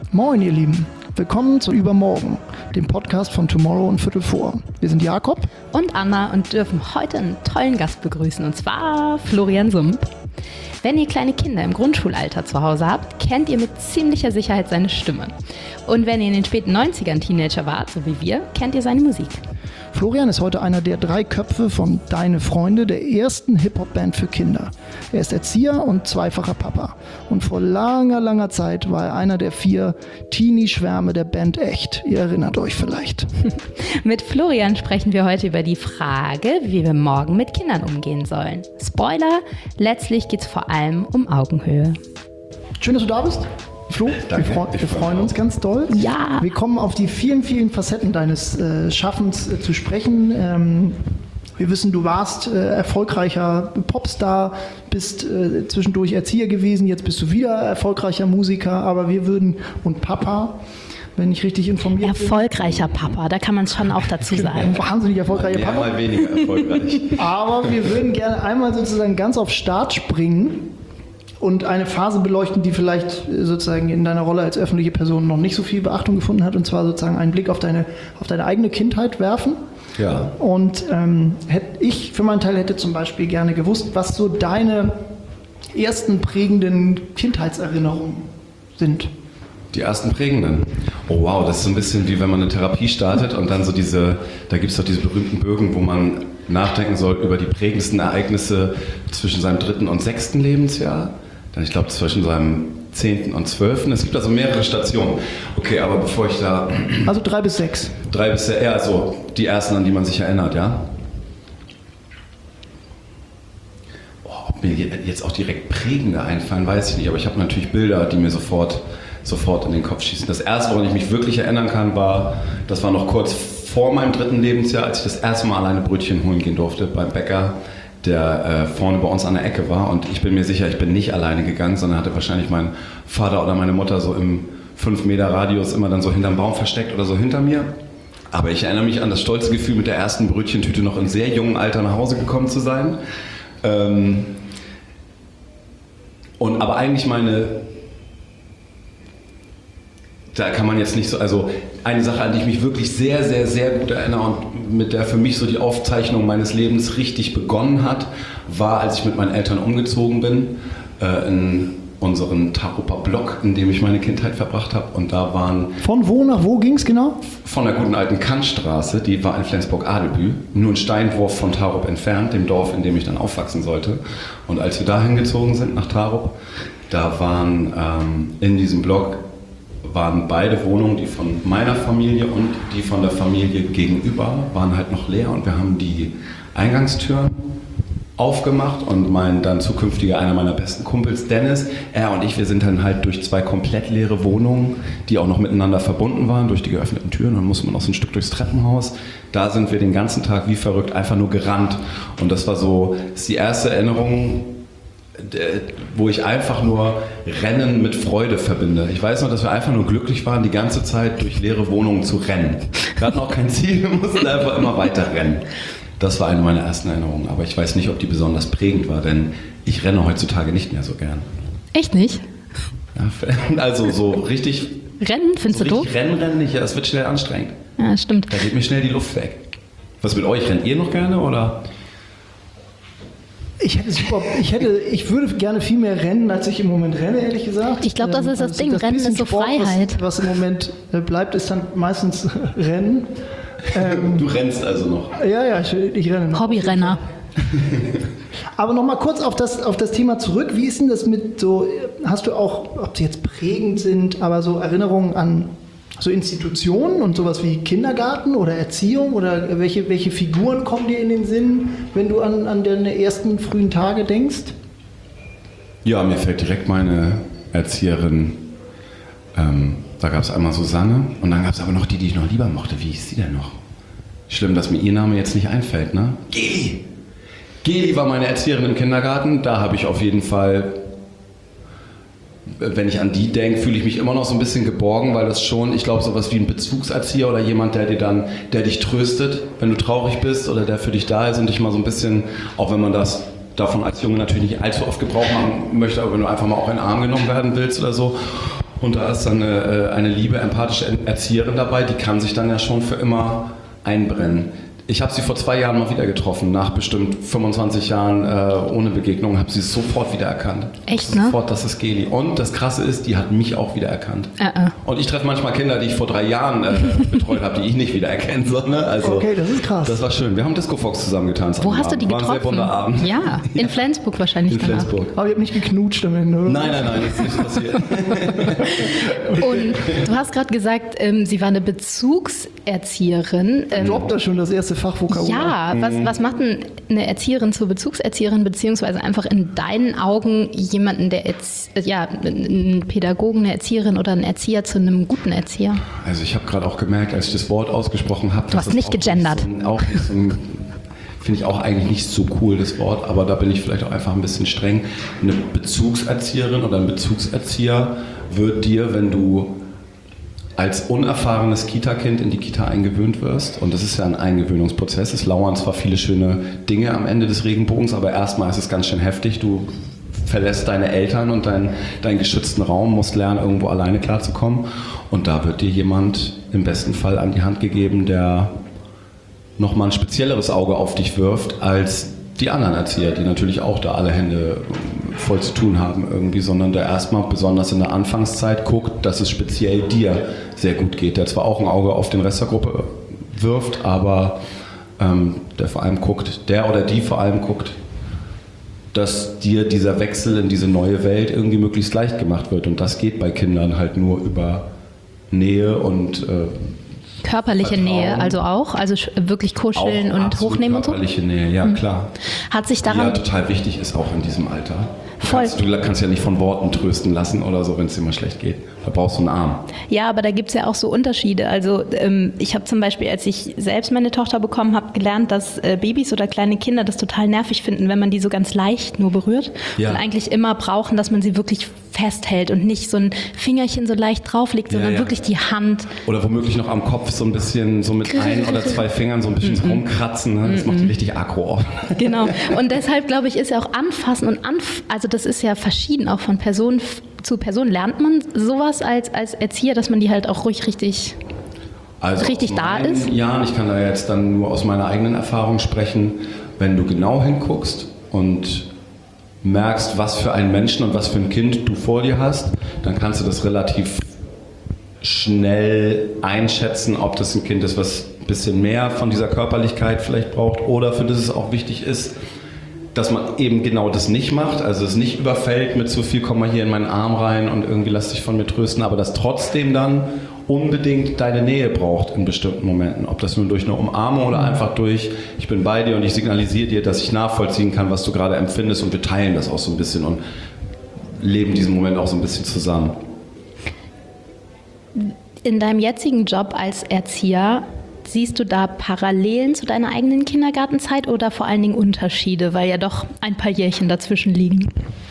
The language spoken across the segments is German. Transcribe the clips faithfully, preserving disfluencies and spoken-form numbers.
Moin ihr Lieben, willkommen zu Übermorgen, dem Podcast von Tomorrow und Viertel vor. Wir sind Jakob und Anna und dürfen heute einen tollen Gast begrüßen, und zwar Florian Sump. Wenn ihr kleine Kinder im Grundschulalter zu Hause habt, kennt ihr mit ziemlicher Sicherheit seine Stimme. Und wenn ihr in den späten neunzigern Teenager wart, so wie wir, kennt ihr seine Musik. Florian ist heute einer der drei Köpfe von Deine Freunde, der ersten Hip-Hop-Band für Kinder. Er ist Erzieher und zweifacher Papa. Und vor langer, langer Zeit war er einer der vier Teenie-Schwärme der Band Echt. Ihr erinnert euch vielleicht. Mit Florian sprechen wir heute über die Frage, wie wir morgen mit Kindern umgehen sollen. Spoiler, letztlich geht es vor allem um Augenhöhe. Schön, dass du da bist. Flo, Danke, wir, freu- wir freuen uns ganz doll. Ja. Wir kommen auf die vielen, vielen Facetten deines äh, Schaffens äh, zu sprechen. Ähm, wir wissen, du warst äh, erfolgreicher Popstar, bist äh, zwischendurch Erzieher gewesen, jetzt bist du wieder erfolgreicher Musiker, aber wir würden, und Papa, wenn ich richtig informiert bin. Erfolgreicher Papa, da kann man es schon auch dazu sagen. Ein wahnsinnig erfolgreicher Mehr, Papa. mal weniger erfolgreich. Aber wir würden gerne einmal sozusagen ganz auf Start springen und eine Phase beleuchten, die vielleicht sozusagen in deiner Rolle als öffentliche Person noch nicht so viel Beachtung gefunden hat, und zwar sozusagen einen Blick auf deine, auf deine eigene Kindheit werfen. Ja. Und ähm, hätte ich für meinen Teil hätte zum Beispiel gerne gewusst, was so deine ersten prägenden Kindheitserinnerungen sind. Die ersten prägenden. Oh wow, das ist so ein bisschen wie wenn man eine Therapie startet und dann so diese, da gibt es doch diese berühmten Bögen, wo man nachdenken soll über die prägendsten Ereignisse zwischen seinem dritten und sechsten Lebensjahr. Dann, ich glaube, zwischen seinem zehnten und zwölften. Es gibt also mehrere Stationen. Okay, aber bevor ich da... Also drei bis sechs. Drei bis sechs, ja, so die ersten, an die man sich erinnert, ja. Oh, ob mir jetzt auch direkt prägende einfallen, weiß ich nicht. Aber ich habe natürlich Bilder, die mir sofort, sofort in den Kopf schießen. Das erste, woran ich mich wirklich erinnern kann, war, das war noch kurz vor meinem dritten Lebensjahr, als ich das erste Mal alleine Brötchen holen gehen durfte beim Bäcker, der äh, vorne bei uns an der Ecke war. Und ich bin mir sicher, ich bin nicht alleine gegangen, sondern hatte wahrscheinlich mein Vater oder meine Mutter so im fünf Meter Radius immer dann so hinterm Baum versteckt oder so hinter mir. Aber ich erinnere mich an das stolze Gefühl, mit der ersten Brötchentüte noch in sehr jungem Alter nach Hause gekommen zu sein. Ähm und aber eigentlich meine... Da kann man jetzt nicht so, also eine Sache, an die ich mich wirklich sehr, sehr, sehr gut erinnere und mit der für mich so die Aufzeichnung meines Lebens richtig begonnen hat, war, als ich mit meinen Eltern umgezogen bin, äh, in unseren Taruper Block, in dem ich meine Kindheit verbracht habe. Und da waren... Von wo nach wo ging es genau? Von der guten alten Kantstraße, die war in Flensburg-Adelbü, nur ein Steinwurf von Tarup entfernt, dem Dorf, in dem ich dann aufwachsen sollte. Und als wir da hingezogen sind, nach Tarup, da waren ähm, in diesem Block waren beide Wohnungen, die von meiner Familie und die von der Familie gegenüber, waren halt noch leer, und wir haben die Eingangstüren aufgemacht und mein dann zukünftiger, einer meiner besten Kumpels, Dennis, er und ich, wir sind dann halt durch zwei komplett leere Wohnungen, die auch noch miteinander verbunden waren, durch die geöffneten Türen, dann musste man auch so ein Stück durchs Treppenhaus. Da sind wir den ganzen Tag wie verrückt einfach nur gerannt, und das war so, das ist die erste Erinnerung, wo ich einfach nur Rennen mit Freude verbinde. Ich weiß noch, dass wir einfach nur glücklich waren, die ganze Zeit durch leere Wohnungen zu rennen. Wir hatten auch kein Ziel, wir mussten einfach immer weiter rennen. Das war eine meiner ersten Erinnerungen, aber ich weiß nicht, ob die besonders prägend war, denn ich renne heutzutage nicht mehr so gern. Echt nicht? Ja, also so richtig... Rennen, findest so du doof? richtig Rennen, rennen nicht, ja, das wird schnell anstrengend. Ja, stimmt. Da geht mir schnell die Luft weg. Was mit euch? Rennt ihr noch gerne, oder... Ich hätte super, ich hätte, ich würde gerne viel mehr rennen, als ich im Moment renne, ehrlich gesagt. Ich glaube, das ist das Also Ding. Rennen bisschen ist so Sport, Freiheit. Was, was im Moment äh, bleibt, ist dann meistens Rennen. Ähm, Du rennst also noch. ja, ja, ich, ich renne noch. Hobbyrenner. Aber noch mal kurz auf das, auf das Thema zurück. Wie ist denn das mit so, hast du auch, ob sie jetzt prägend sind, aber so Erinnerungen an so Institutionen und sowas wie Kindergarten oder Erziehung, oder welche, welche Figuren kommen dir in den Sinn, wenn du an, an deine ersten frühen Tage denkst? Ja, mir fällt direkt meine Erzieherin, ähm, da gab es einmal Susanne, und dann gab es aber noch die, die ich noch lieber mochte. Wie hieß die denn noch? Schlimm, dass mir ihr Name jetzt nicht einfällt, ne? Geli! Geli war meine Erzieherin im Kindergarten, da habe ich auf jeden Fall... Wenn ich an die denke, fühle ich mich immer noch so ein bisschen geborgen, weil das schon, ich glaube, sowas wie ein Bezugserzieher oder jemand, der dir dann, der dich tröstet, wenn du traurig bist, oder der für dich da ist und dich mal so ein bisschen, auch wenn man das davon als Junge natürlich nicht allzu oft Gebrauch machen möchte, aber wenn du einfach mal auch in den Arm genommen werden willst oder so. Und da ist dann eine, eine liebe, empathische Erzieherin dabei, die kann sich dann ja schon für immer einbrennen. Ich habe sie vor zwei Jahren mal wieder getroffen, nach bestimmt fünfundzwanzig Jahren äh, ohne Begegnung, habe sie sofort wiedererkannt. Echt, ne? Sofort, das ist Geli. Und das Krasse ist, die hat mich auch wiedererkannt. Uh-uh. Und ich treffe manchmal Kinder, die ich vor drei Jahren äh, betreut habe, die ich nicht wiedererkennen soll. Ne? Also, okay, das ist krass. Das war schön. Wir haben Disco Fox zusammen getanzt. Wo hast du die War ein getroffen? sehr bunter Abend. Ja, in ja. Flensburg wahrscheinlich. In danach. Flensburg. Aber ihr habt nicht geknutscht am Ende, oder? Nein, nein, nein, das ist nicht passiert. Und du hast gerade gesagt, ähm, sie war eine Bezugserzieherin. Ähm, Droppt da schon das erste Fachvokabular? Ja, was, was macht denn eine Erzieherin zur Bezugserzieherin, beziehungsweise einfach in deinen Augen jemanden, der Erz- ja, einen Pädagogen, eine Erzieherin oder einen Erzieher zu einem guten Erzieher? Also ich habe gerade auch gemerkt, als ich das Wort ausgesprochen habe, Du hast nicht gegendert. So, auch nicht so ein, finde ich auch eigentlich nicht so cool, das Wort, aber da bin ich vielleicht auch einfach ein bisschen streng. Eine Bezugserzieherin oder ein Bezugserzieher wird dir, wenn du als unerfahrenes Kita-Kind in die Kita eingewöhnt wirst, und das ist ja ein Eingewöhnungsprozess, es lauern zwar viele schöne Dinge am Ende des Regenbogens, aber erstmal ist es ganz schön heftig, du verlässt deine Eltern und deinen, deinen geschützten Raum, musst lernen, irgendwo alleine klarzukommen, und da wird dir jemand im besten Fall an die Hand gegeben, der nochmal ein spezielleres Auge auf dich wirft als die anderen Erzieher, die natürlich auch da alle Hände voll zu tun haben irgendwie, sondern der erstmal besonders in der Anfangszeit guckt, dass es speziell dir sehr gut geht, der zwar auch ein Auge auf den Rest der Gruppe wirft, aber ähm, der vor allem guckt, der oder die vor allem guckt, dass dir dieser Wechsel in diese neue Welt irgendwie möglichst leicht gemacht wird, und das geht bei Kindern halt nur über Nähe und äh, Körperliche Vertrauen. Nähe also auch, also sch- wirklich kuscheln auch und absolut hochnehmen und so? Körperliche Nähe, ja, klar. Hat sich Die ja daran... total wichtig ist auch in diesem Alter. Voll. Kannst, du kannst ja nicht von Worten trösten lassen oder so, wenn es dir mal schlecht geht. Da brauchst du einen Arm. Ja, aber da gibt es ja auch so Unterschiede. Also ähm, ich habe zum Beispiel, als ich selbst meine Tochter bekommen habe, gelernt, dass äh, Babys oder kleine Kinder das total nervig finden, wenn man die so ganz leicht nur berührt. Ja. Und eigentlich immer brauchen, dass man sie wirklich festhält und nicht so ein Fingerchen so leicht drauflegt, sondern ja. wirklich die Hand. Oder womöglich noch am Kopf so ein bisschen, so mit ein oder zwei Fingern so ein bisschen so rumkratzen. Ne? Das macht die richtig aggro auf. Genau. Und deshalb, glaube ich, ist ja auch Anfassen und Anf... Also das ist ja verschieden, auch von Person f- zu Person. Lernt man sowas als, als Erzieher, dass man die halt auch ruhig richtig... Also richtig aus da meinen ist? Jahren, ich kann da jetzt dann nur aus meiner eigenen Erfahrung sprechen, wenn du genau hinguckst und merkst, was für einen Menschen und was für ein Kind du vor dir hast, dann kannst du das relativ schnell einschätzen, ob das ein Kind ist, was ein bisschen mehr von dieser Körperlichkeit vielleicht braucht oder für das es auch wichtig ist, dass man eben genau das nicht macht, also es nicht überfällt mit zu viel, komm mal hier in meinen Arm rein und irgendwie lass dich von mir trösten, aber das trotzdem dann unbedingt deine Nähe braucht in bestimmten Momenten. Ob das nur durch eine Umarmung oder einfach durch, ich bin bei dir und ich signalisiere dir, dass ich nachvollziehen kann, was du gerade empfindest, und wir teilen das auch so ein bisschen und leben diesen Moment auch so ein bisschen zusammen. In deinem jetzigen Job als Erzieher, siehst du da Parallelen zu deiner eigenen Kindergartenzeit oder vor allen Dingen Unterschiede, weil ja doch ein paar Jährchen dazwischen liegen?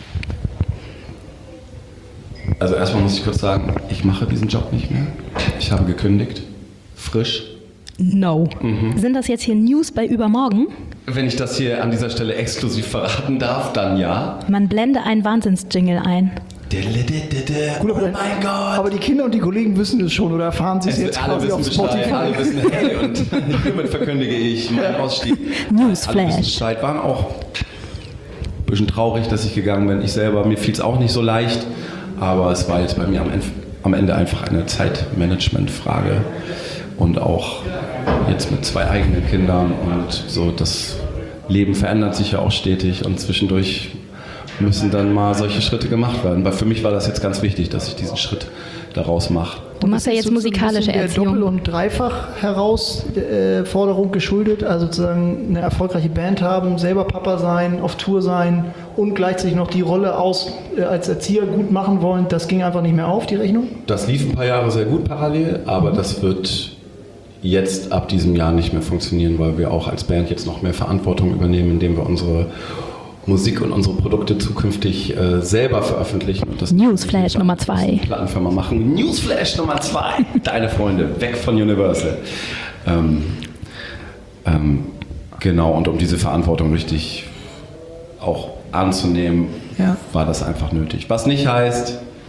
Also erstmal muss ich kurz sagen, ich mache diesen Job nicht mehr. Ich habe gekündigt, frisch. No. Mhm. Sind das jetzt hier News bei übermorgen? Wenn ich das hier an dieser Stelle exklusiv verraten darf, dann ja. Man blende einen Wahnsinnsjingle ein. Gut, Oh aber, mein Gott! aber die Kinder und die Kollegen wissen es schon oder erfahren sie es Es jetzt alle quasi auf wissen Bescheid, Spotify? alle wissen, hey, und hiermit verkündige ich meinen Ausstieg. Newsflash. Alle wissen Bescheid, waren auch ein bisschen traurig, dass ich gegangen bin. Ich selber, mir fiel es auch nicht so leicht, aber es war jetzt bei mir am Ende, am Ende einfach eine Zeitmanagement-Frage und auch jetzt mit zwei eigenen Kindern und so, das Leben verändert sich ja auch stetig und zwischendurch müssen dann mal solche Schritte gemacht werden. Weil für mich war das jetzt ganz wichtig, dass ich diesen Schritt daraus mache. Du machst ja jetzt musikalische der Erziehung. Doppel- und Dreifach-Herausforderung geschuldet, also sozusagen eine erfolgreiche Band haben, selber Papa sein, auf Tour sein und gleichzeitig noch die Rolle aus, äh, als Erzieher gut machen wollen. Das ging einfach nicht mehr auf, die Rechnung? Das lief ein paar Jahre sehr gut parallel, aber das wird jetzt ab diesem Jahr nicht mehr funktionieren, weil wir auch als Band jetzt noch mehr Verantwortung übernehmen, indem wir unsere Musik und unsere Produkte zukünftig äh, selber veröffentlichen. Und das Newsflash Nummer zwei. Plattenfirma machen. Newsflash Nummer zwei. Deine Freunde, weg von Universal. Ähm, ähm, genau, und um diese Verantwortung richtig auch anzunehmen, Ja. war das einfach nötig. Was nicht heißt,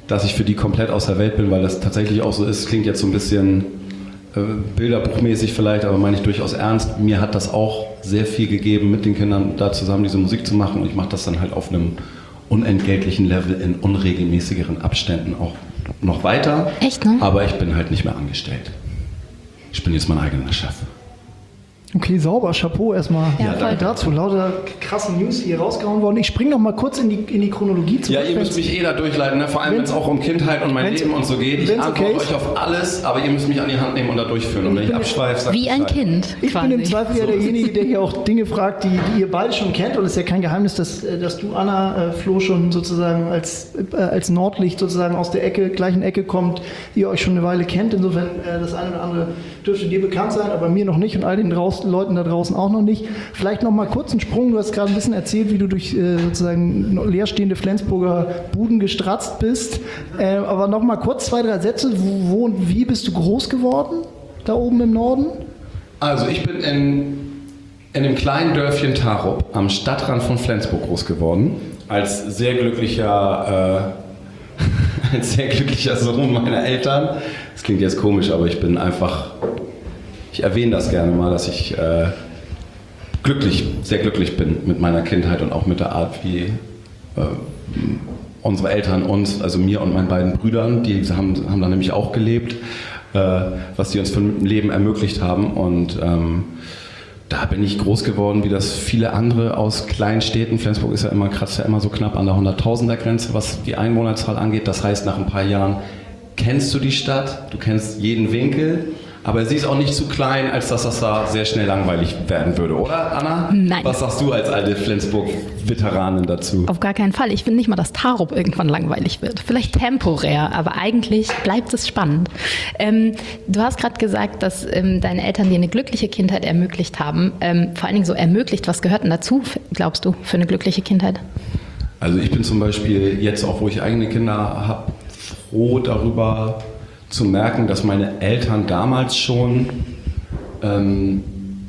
dass ich für die komplett aus der Welt bin, weil das tatsächlich auch so ist. Klingt jetzt so ein bisschen äh, bilderbuchmäßig vielleicht, aber meine ich durchaus ernst. Mir hat das auch sehr viel gegeben, mit den Kindern da zusammen diese Musik zu machen und ich mache das dann halt auf einem unentgeltlichen Level in unregelmäßigeren Abständen auch noch weiter. Echt, ne? Aber ich bin halt nicht mehr angestellt. Ich bin jetzt mein eigener Chef. Okay, sauber, Chapeau erstmal Ja, voll. dazu. Lauter krasse News, die hier rausgehauen worden. Ich springe noch mal kurz in die, in die Chronologie zurück. Ja, ihr müsst mich eh da durchleiten, ne? Vor allem wenn es auch um Kindheit und mein wenn's- Leben und so geht. Ich wenn's antworte okay ist. euch auf alles, aber ihr müsst mich an die Hand nehmen und da durchführen. Und wenn ich abschweife, sagt Wie ein Bescheid. Kind Ich quasi. bin im Zweifel ja derjenige, der hier auch Dinge fragt, die, die ihr beide schon kennt. Und es ist ja kein Geheimnis, dass, äh, dass du, Anna, äh, Flo, schon sozusagen als, äh, als Nordlicht sozusagen aus der Ecke, gleichen Ecke kommt, die ihr euch schon eine Weile kennt. Insofern, äh, das eine oder andere dürfte dir bekannt sein, aber mir noch nicht und all den draußen, Leuten da draußen auch noch nicht. Vielleicht noch mal kurz einen Sprung. Du hast gerade ein bisschen erzählt, wie du durch äh, sozusagen leerstehende Flensburger Buden gestratzt bist. Äh, aber noch mal kurz zwei, drei Sätze. Wo, wo und wie bist du groß geworden? Da oben im Norden? Also ich bin in, in dem kleinen Dörfchen Tarup am Stadtrand von Flensburg groß geworden. Als sehr glücklicher, äh, als sehr glücklicher Sohn meiner Eltern. Das klingt jetzt komisch, aber ich bin einfach, ich erwähne das gerne mal, dass ich äh, glücklich, sehr glücklich bin mit meiner Kindheit und auch mit der Art, wie äh, unsere Eltern uns, also mir und meinen beiden Brüdern, die haben, haben da nämlich auch gelebt, äh, was die uns für ein Leben ermöglicht haben. Und ähm, da bin ich groß geworden, wie das viele andere aus kleinen Städten. Flensburg ist ja immer, kratzt ja immer so knapp an der hunderttausender Grenze, was die Einwohnerzahl angeht. Das heißt, nach ein paar Jahren kennst du die Stadt, du kennst jeden Winkel. Aber sie ist auch nicht zu klein, als dass das da sehr schnell langweilig werden würde, oder Anna? Nein. Was sagst du als alte Flensburg-Veteranin dazu? Auf gar keinen Fall. Ich finde nicht mal, dass Tarup irgendwann langweilig wird. Vielleicht temporär, aber eigentlich bleibt es spannend. Ähm, du hast gerade gesagt, dass ähm, deine Eltern dir eine glückliche Kindheit ermöglicht haben. Ähm, vor allen Dingen so ermöglicht. Was gehört denn dazu, glaubst du, für eine glückliche Kindheit? Also ich bin zum Beispiel jetzt auch, wo ich eigene Kinder habe, froh darüber zu merken, dass meine Eltern damals schon ähm,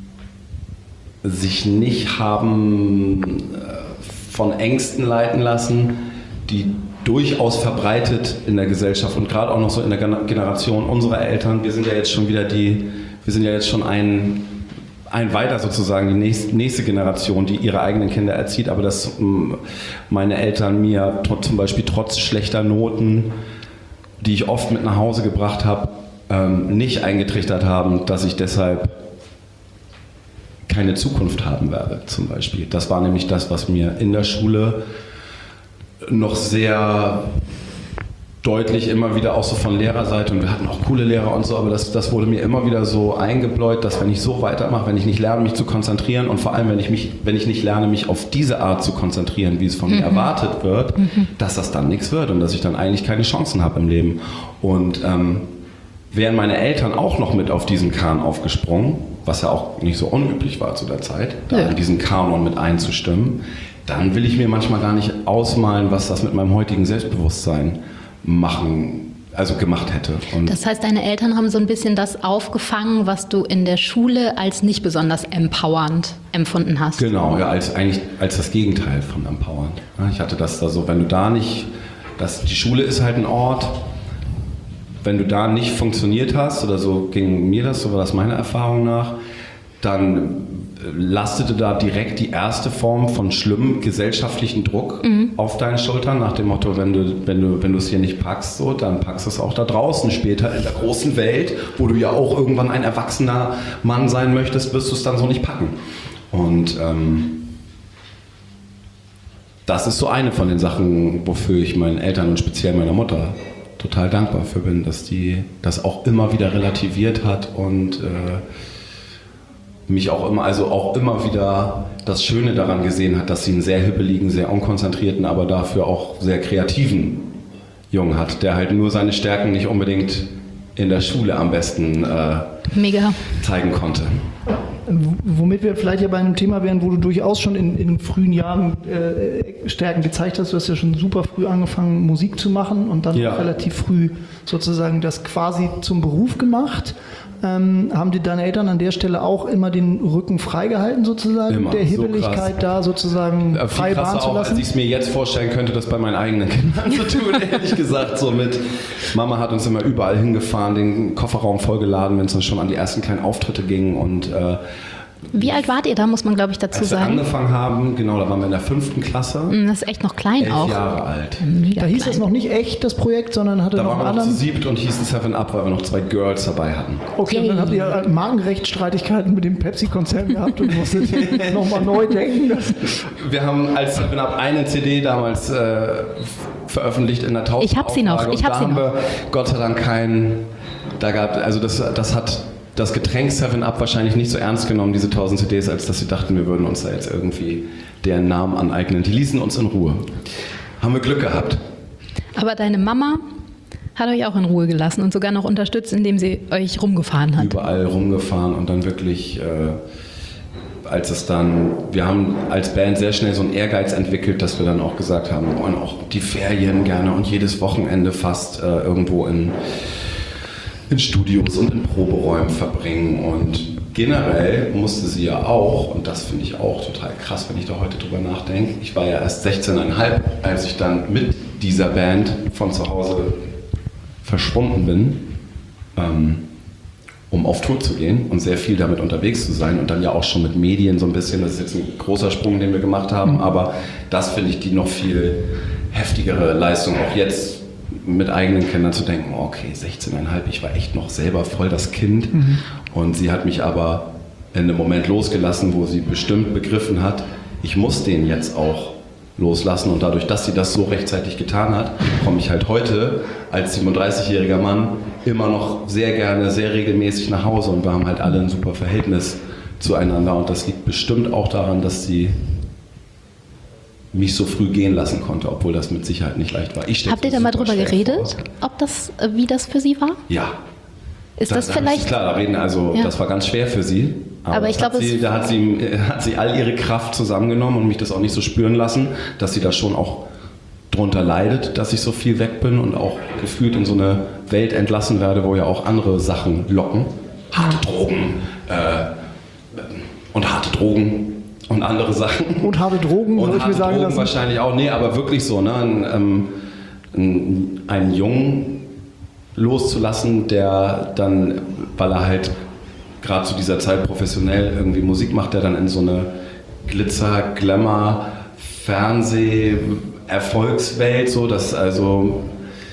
sich nicht haben äh, von Ängsten leiten lassen, die durchaus verbreitet in der Gesellschaft und gerade auch noch so in der Generation unserer Eltern. Wir sind ja jetzt schon wieder die, wir sind ja jetzt schon ein, ein weiter sozusagen, die nächste, nächste Generation, die ihre eigenen Kinder erzieht, aber dass ähm, meine Eltern mir zum Beispiel trotz schlechter Noten, die ich oft mit nach Hause gebracht habe, ähm, nicht eingetrichtert haben, dass ich deshalb keine Zukunft haben werde, zum Beispiel. Das war nämlich das, was mir in der Schule noch sehr deutlich immer wieder auch so von Lehrerseite, und wir hatten auch coole Lehrer und so, aber das, das wurde mir immer wieder so eingebläut, dass wenn ich so weitermache, wenn ich nicht lerne, mich zu konzentrieren und vor allem, wenn ich, mich, wenn ich nicht lerne, mich auf diese Art zu konzentrieren, wie es von mhm. mir erwartet wird, mhm. dass das dann nichts wird und dass ich dann eigentlich keine Chancen habe im Leben. Und ähm, wären meine Eltern auch noch mit auf diesen Kahn aufgesprungen, was ja auch nicht so unüblich war zu der Zeit, da ja. in diesen Kanon mit einzustimmen, dann will ich mir manchmal gar nicht ausmalen, was das mit meinem heutigen Selbstbewusstsein machen, also gemacht hätte. Und das heißt, deine Eltern haben so ein bisschen das aufgefangen, was du in der Schule als nicht besonders empowernd empfunden hast. Genau, ja, als eigentlich als das Gegenteil von empowernd. Ich hatte das da so, wenn du da nicht, das, die Schule ist halt ein Ort, wenn du da nicht funktioniert hast, oder so ging mir das, so war das meiner Erfahrung nach, dann lastete da direkt die erste Form von schlimmem gesellschaftlichen Druck mhm. auf deinen Schultern, nach dem Motto, wenn du wenn du wenn du es hier nicht packst, so, dann packst du es auch da draußen später in der großen Welt, wo du ja auch irgendwann ein erwachsener Mann sein möchtest, wirst du es dann so nicht packen. Und ähm, das ist so eine von den Sachen, wofür ich meinen Eltern und speziell meiner Mutter total dankbar für bin, dass die das auch immer wieder relativiert hat und äh, mich auch immer, also auch immer wieder das Schöne daran gesehen hat, dass sie einen sehr hibbeligen, sehr unkonzentrierten, aber dafür auch sehr kreativen Jungen hat, der halt nur seine Stärken nicht unbedingt in der Schule am besten äh, Mega. zeigen konnte. Womit wir vielleicht ja bei einem Thema wären, wo du durchaus schon in, in frühen Jahren äh, Stärken gezeigt hast. Du hast ja schon super früh angefangen, Musik zu machen und dann ja. relativ früh sozusagen das quasi zum Beruf gemacht. Ähm, haben dir deine Eltern an der Stelle auch immer den Rücken freigehalten, sozusagen, immer. der So Hibbeligkeit krass. da sozusagen Viel frei Bahn zu auch, lassen? als ich es mir jetzt vorstellen könnte, das bei meinen eigenen Kindern zu tun, ehrlich gesagt. So mit Mama hat uns immer überall hingefahren, den Kofferraum vollgeladen, wenn es dann schon an die ersten kleinen Auftritte ging. Und äh, Wie alt wart ihr da, muss man glaube ich dazu als wir sagen? angefangen haben, genau, da waren wir in der fünften Klasse, Das ist echt noch klein elf auch. Jahre alt. Da hieß das noch nicht echt, das Projekt, sondern hatte Da noch waren einen wir noch zu anderen. siebt und hießen Seven Up, weil wir noch zwei Girls dabei hatten. Okay, und dann habt ihr halt Markenrechtsstreitigkeiten mit dem Pepsi-Konzern gehabt und musstet nochmal neu denken. Wir haben als Seven Up eine C D damals äh, veröffentlicht in der Tausend. Ich hab sie noch, ich hab da sie haben noch. wir Gott sei Dank keinen, da gab, also das, das hat das Getränk Seven Up wahrscheinlich nicht so ernst genommen, diese tausend C Ds, als dass sie dachten, wir würden uns da jetzt irgendwie deren Namen aneignen. Die ließen uns in Ruhe. Haben wir Glück gehabt. Aber deine Mama hat euch auch in Ruhe gelassen und sogar noch unterstützt, indem sie euch rumgefahren hat. Überall rumgefahren und dann wirklich, äh, als es dann, wir haben als Band sehr schnell so einen Ehrgeiz entwickelt, dass wir dann auch gesagt haben, wir wollen auch die Ferien gerne und jedes Wochenende fast äh, irgendwo in in Studios und in Proberäumen verbringen und generell musste sie ja auch, und das finde ich auch total krass, wenn ich da heute drüber nachdenke, ich war ja erst sechzehn Komma fünf, als ich dann mit dieser Band von zu Hause verschwunden bin, ähm, um auf Tour zu gehen und sehr viel damit unterwegs zu sein und dann ja auch schon mit Medien so ein bisschen, das ist jetzt ein großer Sprung, den wir gemacht haben, aber das finde ich die noch viel heftigere Leistung, auch jetzt mit eigenen Kindern zu denken, okay, sechzehn Komma fünf, ich war echt noch selber voll das Kind mhm. und sie hat mich aber in einem Moment losgelassen, wo sie bestimmt begriffen hat, ich muss den jetzt auch loslassen und dadurch, dass sie das so rechtzeitig getan hat, komme ich halt heute als siebenunddreißigjähriger Mann immer noch sehr gerne, sehr regelmäßig nach Hause und wir haben halt alle ein super Verhältnis zueinander und das liegt bestimmt auch daran, dass sie mich so früh gehen lassen konnte, obwohl das mit Sicherheit nicht leicht war. Ich Habt ihr da mal drüber geredet, ob das, wie das für sie war? Ja. Ist das, das vielleicht... Klar, da reden, also ja. Das war ganz schwer für sie. Aber, aber ich glaube, da hat sie, hat sie all ihre Kraft zusammengenommen und mich das auch nicht so spüren lassen, dass sie da schon auch drunter leidet, dass ich so viel weg bin und auch gefühlt in so eine Welt entlassen werde, wo ja auch andere Sachen locken. Harte Drogen äh, und harte Drogen. Und andere Sachen. Und harte Drogen, und würde ich mir sagen Drogen lassen. Wahrscheinlich auch, nee, aber wirklich so, ne? Ein, ein, einen Jungen loszulassen, der dann, weil er halt gerade zu dieser Zeit professionell irgendwie Musik macht, der dann in so eine Glitzer, Glamour, Fernseh, Erfolgswelt, so, dass also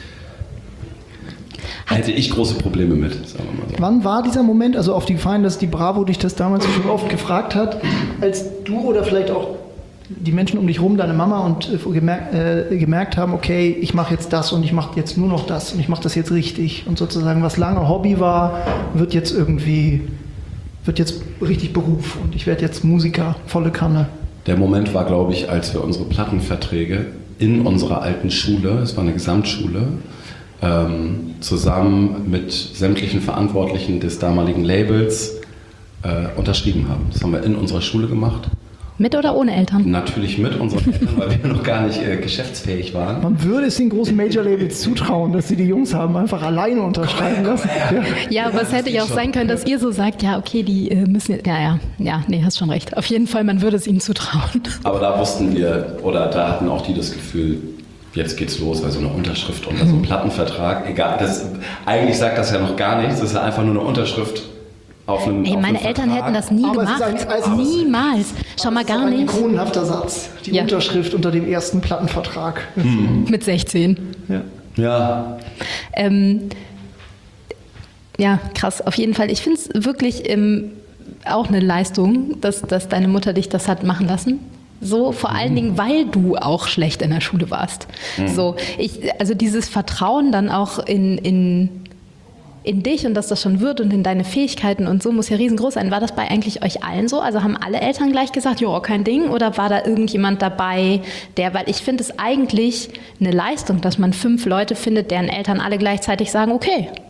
hätte ich große Probleme mit, sagen wir mal so. Wann war dieser Moment, also auf die Gefallen, dass die Bravo dich das damals schon oft gefragt hat, als du oder vielleicht auch die Menschen um dich herum, deine Mama, und äh, gemerkt, äh, gemerkt haben, okay, ich mache jetzt das und ich mache jetzt nur noch das und ich mache das jetzt richtig und sozusagen, was lange Hobby war, wird jetzt irgendwie, wird jetzt richtig Beruf und ich werde jetzt Musiker, volle Kanne. Der Moment war, glaube ich, als wir unsere Plattenverträge in unserer alten Schule, es war eine Gesamtschule, Ähm, zusammen mit sämtlichen Verantwortlichen des damaligen Labels äh, unterschrieben haben. Das haben wir in unserer Schule gemacht. Mit oder ohne Eltern? Natürlich mit unseren Eltern, weil wir noch gar nicht äh, geschäftsfähig waren. Man würde es den großen Major-Labels zutrauen, dass sie die Jungs haben einfach alleine unterschreiben lassen. Ja, ja, aber es hätte ja auch sein können, dass ihr so sagt, ja, okay, die äh, müssen, ja, ja, ja, nee, hast schon recht. Auf jeden Fall, man würde es ihnen zutrauen. Aber da wussten wir, oder da hatten auch die das Gefühl, jetzt geht's los, weil so eine Unterschrift unter so einem Plattenvertrag, egal, das, eigentlich sagt das ja noch gar nichts, das ist ja einfach nur eine Unterschrift auf einem Ey, auf meine einem Eltern Vertrag. hätten das nie Aber es gemacht. ist ein- also- Niemals. Schau mal, gar das ist ein nicht. ikonenhafter Satz, die Ja. Unterschrift unter dem ersten Plattenvertrag. Mit sechzehn. Ja. Ja, Ähm, ja, krass, auf jeden Fall. Ich finde es wirklich ähm, auch eine Leistung, dass, dass deine Mutter dich das hat machen lassen. So, vor allen Dingen, weil du auch schlecht in der Schule warst. Mhm. So, ich, also dieses Vertrauen dann auch in, in, in dich und dass das schon wird und in deine Fähigkeiten und so muss ja riesengroß sein. War das bei eigentlich euch allen so? Also haben alle Eltern gleich gesagt, jo, kein Ding? Oder war da irgendjemand dabei, der, weil ich finde es eigentlich eine Leistung, dass man fünf Leute findet, deren Eltern alle gleichzeitig sagen, okay,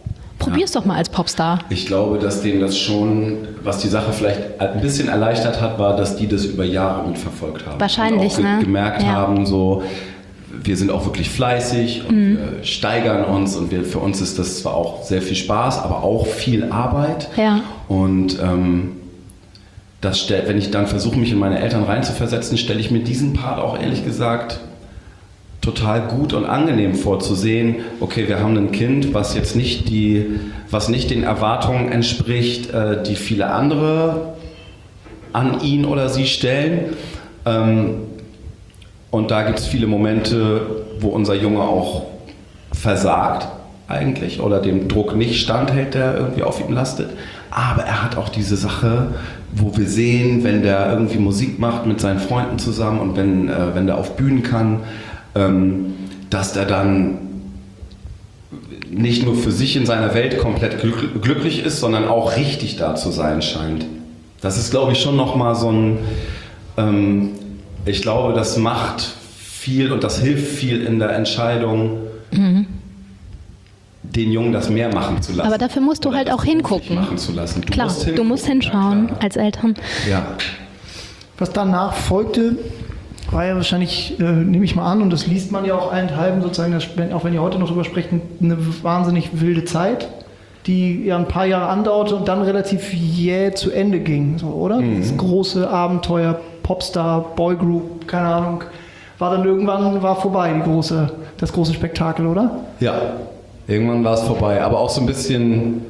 probier's ja. doch mal als Popstar. Ich glaube, dass denen das schon, was die Sache vielleicht ein bisschen erleichtert hat, war, dass die das über Jahre mitverfolgt haben. Wahrscheinlich, und auch ge- ne? gemerkt ja. haben, so, wir sind auch wirklich fleißig und mhm. wir steigern uns und wir, für uns ist das zwar auch sehr viel Spaß, aber auch viel Arbeit. Ja. Und ähm, das stellt, wenn ich dann versuche, mich in meine Eltern reinzuversetzen, stelle ich mir diesen Part auch ehrlich gesagt total gut und angenehm vorzusehen, okay, wir haben ein Kind, was jetzt nicht die, was nicht den Erwartungen entspricht, äh, die viele andere an ihn oder sie stellen. Ähm, und da gibt es viele Momente, wo unser Junge auch versagt eigentlich oder dem Druck nicht standhält, der irgendwie auf ihm lastet. Aber er hat auch diese Sache, wo wir sehen, wenn der irgendwie Musik macht mit seinen Freunden zusammen und wenn, äh, wenn der auf Bühnen kann, Ähm, dass der dann nicht nur für sich in seiner Welt komplett glück- glücklich ist, sondern auch richtig da zu sein scheint. Das ist, glaube ich, schon nochmal so ein, ähm, ich glaube, das macht viel und das hilft viel in der Entscheidung, mhm. den Jungen das mehr machen zu lassen. Aber dafür musst du Oder halt auch hingucken. Machen zu lassen. Du klar, musst du musst hinschauen ja, als Eltern. Ja. Was danach folgte, war ja wahrscheinlich, äh, nehme ich mal an, und das liest man ja auch allenthalben sozusagen, dass, auch wenn ihr heute noch drüber sprecht, eine wahnsinnig wilde Zeit, die ja ein paar Jahre andauerte und dann relativ jäh zu Ende ging, so, oder? Mhm. Das große Abenteuer, Popstar, Boygroup, keine Ahnung, war dann irgendwann war vorbei, die große, das große Spektakel, oder? Ja, irgendwann war es vorbei, aber auch so ein bisschen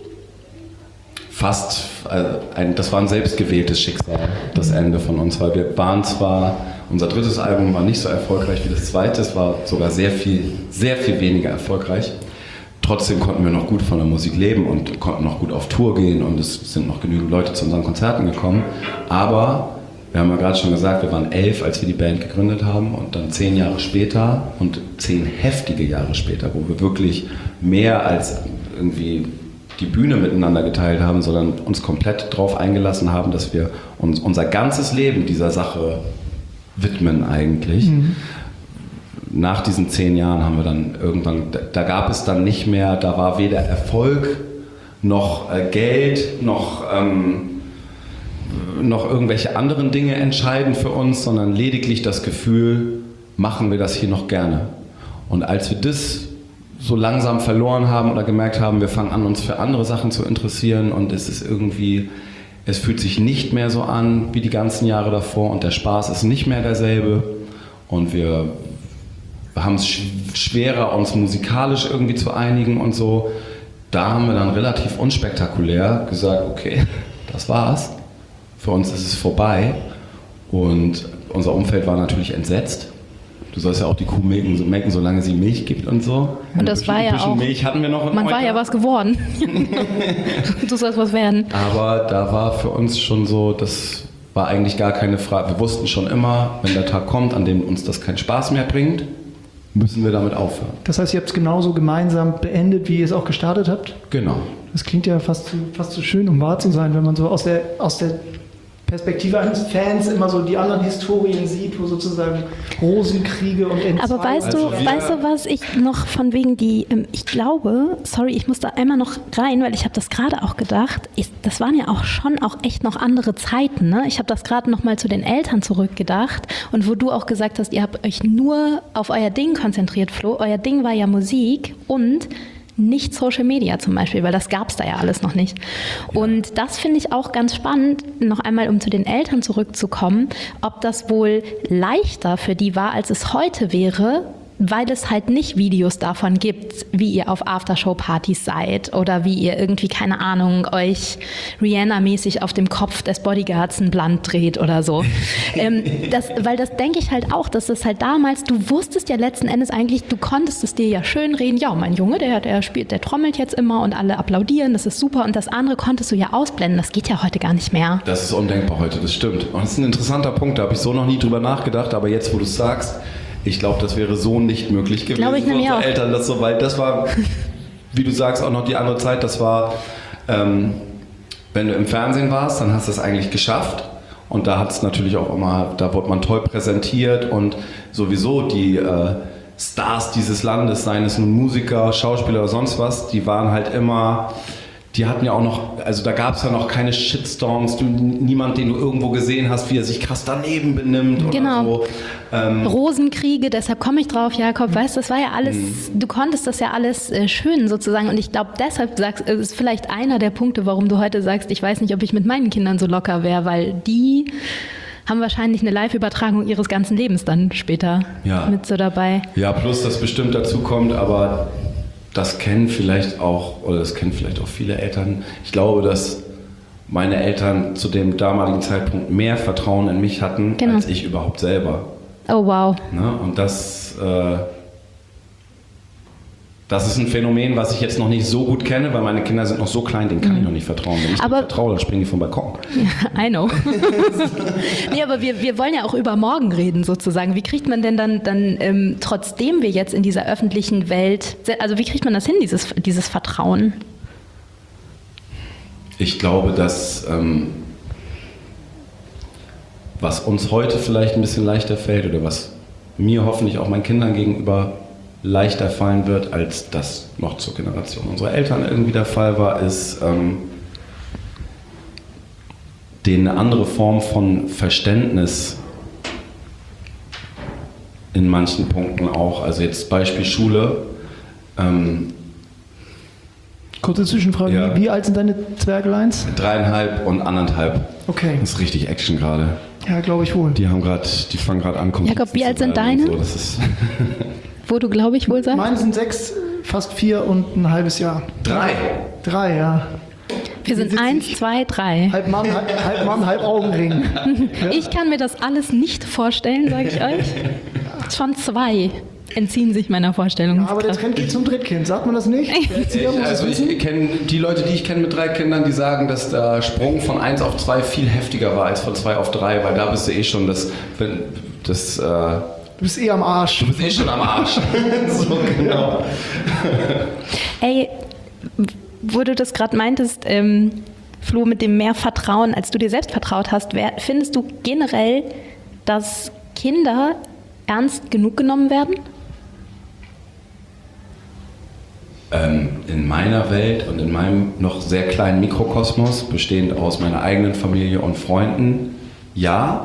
fast, also ein, das war ein selbstgewähltes Schicksal, das Ende von uns, weil wir waren zwar, unser drittes Album war nicht so erfolgreich wie das zweite, es war sogar sehr viel, sehr viel weniger erfolgreich. Trotzdem konnten wir noch gut von der Musik leben und konnten noch gut auf Tour gehen und es sind noch genügend Leute zu unseren Konzerten gekommen. Aber wir haben ja gerade schon gesagt, wir waren elf, als wir die Band gegründet haben und dann zehn Jahre später und zehn heftige Jahre später, wo wir wirklich mehr als irgendwie die Bühne miteinander geteilt haben, sondern uns komplett darauf eingelassen haben, dass wir uns unser ganzes Leben dieser Sache widmen eigentlich. Mhm. Nach diesen zehn Jahren haben wir dann irgendwann, da, da gab es dann nicht mehr, da war weder Erfolg noch äh, Geld noch, ähm, noch irgendwelche anderen Dinge entscheidend für uns, sondern lediglich das Gefühl, machen wir das hier noch gerne. Und als wir das so langsam verloren haben oder gemerkt haben, wir fangen an, uns für andere Sachen zu interessieren und es ist irgendwie, es fühlt sich nicht mehr so an wie die ganzen Jahre davor und der Spaß ist nicht mehr derselbe und wir, wir haben es schwerer, uns musikalisch irgendwie zu einigen und so. Da haben wir dann relativ unspektakulär gesagt, okay, das war's. Für uns ist es vorbei und unser Umfeld war natürlich entsetzt. Du sollst ja auch die Kuh melken, so melken, solange sie Milch gibt und so. Und das war ja auch, Milch hatten wir noch in man war ja was geworden. Du sollst was werden. Aber da war für uns schon so, das war eigentlich gar keine Frage. Wir wussten schon immer, wenn der Tag kommt, an dem uns das keinen Spaß mehr bringt, müssen wir damit aufhören. Das heißt, ihr habt es genauso gemeinsam beendet, wie ihr es auch gestartet habt? Genau. Das klingt ja fast, fast so schön, um wahr zu sein, wenn man so aus der, aus der Perspektive eines Fans immer so die anderen Historien sieht, wo sozusagen Rosenkriege und Entzweiungen. Aber weißt du, also weißt du, was ich noch von wegen die, ich glaube, sorry, ich muss da einmal noch rein, weil ich habe das gerade auch gedacht, ich, das waren ja auch schon auch echt noch andere Zeiten, ne? Ich habe das gerade noch mal zu den Eltern zurückgedacht und wo du auch gesagt hast, ihr habt euch nur auf euer Ding konzentriert, Flo, euer Ding war ja Musik und nicht Social Media zum Beispiel, weil das gab es da ja alles noch nicht. Ja. Und das finde ich auch ganz spannend, noch einmal um zu den Eltern zurückzukommen, ob das wohl leichter für die war, als es heute wäre, weil es halt nicht Videos davon gibt, wie ihr auf Aftershow-Partys seid oder wie ihr irgendwie, keine Ahnung, euch Rihanna-mäßig auf dem Kopf des Bodyguards ein Blunt dreht oder so. ähm, das, weil das denke ich halt auch, dass das halt damals, du wusstest ja letzten Endes eigentlich, du konntest es dir ja schön reden, ja, mein Junge, der, der spielt, der trommelt jetzt immer und alle applaudieren, das ist super und das andere konntest du ja ausblenden, das geht ja heute gar nicht mehr. Das ist undenkbar heute, das stimmt. Und das ist ein interessanter Punkt, da habe ich so noch nie drüber nachgedacht, aber jetzt, wo du es sagst, ich glaube, das wäre so nicht möglich gewesen. Glaube ich nämlich auch. Eltern das so weit. Das war, wie du sagst, auch noch die andere Zeit. Das war, ähm, wenn du im Fernsehen warst, dann hast du es eigentlich geschafft. Und da hat es natürlich auch immer, da wurde man toll präsentiert und sowieso die äh, Stars dieses Landes, seien es nun Musiker, Schauspieler oder sonst was, die waren halt immer... Die hatten ja auch noch, also da gab es ja noch keine Shitstorms, du, niemand, den du irgendwo gesehen hast, wie er sich krass daneben benimmt oder genau. so. Ähm, Rosenkriege, deshalb komme ich drauf, Jakob, weißt du, das war ja alles, mhm. du konntest das ja alles äh, schön sozusagen und ich glaube, deshalb sagst, es ist vielleicht einer der Punkte, warum du heute sagst, ich weiß nicht, ob ich mit meinen Kindern so locker wäre, weil die haben wahrscheinlich eine Live-Übertragung ihres ganzen Lebens dann später ja. mit so dabei. Ja, plus, dass bestimmt dazu kommt, aber... Das kennen vielleicht auch, oder das kennen vielleicht auch viele Eltern. Ich glaube, dass meine Eltern zu dem damaligen Zeitpunkt mehr Vertrauen in mich hatten, genau. als ich überhaupt selber. Oh, wow. Ne? Und das, äh, das ist ein Phänomen, was ich jetzt noch nicht so gut kenne, weil meine Kinder sind noch so klein, denen kann mhm. ich noch nicht vertrauen. Wenn ich aber, denen vertraue, dann springen die vom Balkon. I know. Nee, aber wir, wir wollen ja auch über morgen reden sozusagen. Wie kriegt man denn dann, dann ähm, trotzdem wir jetzt in dieser öffentlichen Welt, also wie kriegt man das hin, dieses, dieses Vertrauen? Ich glaube, dass ähm, was uns heute vielleicht ein bisschen leichter fällt oder was mir hoffentlich auch meinen Kindern gegenüber leichter fallen wird, als das noch zur Generation unserer Eltern irgendwie der Fall war, ist ähm, denen eine andere Form von Verständnis in manchen Punkten auch, also jetzt Beispiel Schule. Ähm, Kurze Zwischenfrage, ja. wie, wie alt sind deine Zwergleins? Dreieinhalb und anderthalb. Okay. Das ist richtig Action gerade. Ja, glaube ich wohl. Die haben gerade, die fangen gerade an. Jakob, wie alt sind deine? So, das ist Wo du, glaube ich, wohl sagst? Meine sind sechs, fast vier und ein halbes Jahr. Drei? Drei, ja. Wir sind eins, zwei, drei. Halb Mann, halb, halb Mann, halb Augenring. Ja. Ich kann mir das alles nicht vorstellen, sage ich euch. Schon zwei entziehen sich meiner Vorstellung. Ja, aber der Trend geht zum Drittkind, sagt man das nicht? Ich, also ich kenne die Leute, die ich kenne mit drei Kindern, die sagen, dass der Sprung von eins auf zwei viel heftiger war als von zwei auf drei, weil da bist du eh schon das... das äh, du bist eh am Arsch. Du bist eh schon am Arsch. So genau. Ey, wo du das gerade meintest, ähm, Flo, mit dem mehr Vertrauen, als du dir selbst vertraut hast, wer, findest du generell, dass Kinder ernst genug genommen werden? Ähm, in meiner Welt und in meinem noch sehr kleinen Mikrokosmos, bestehend aus meiner eigenen Familie und Freunden, ja.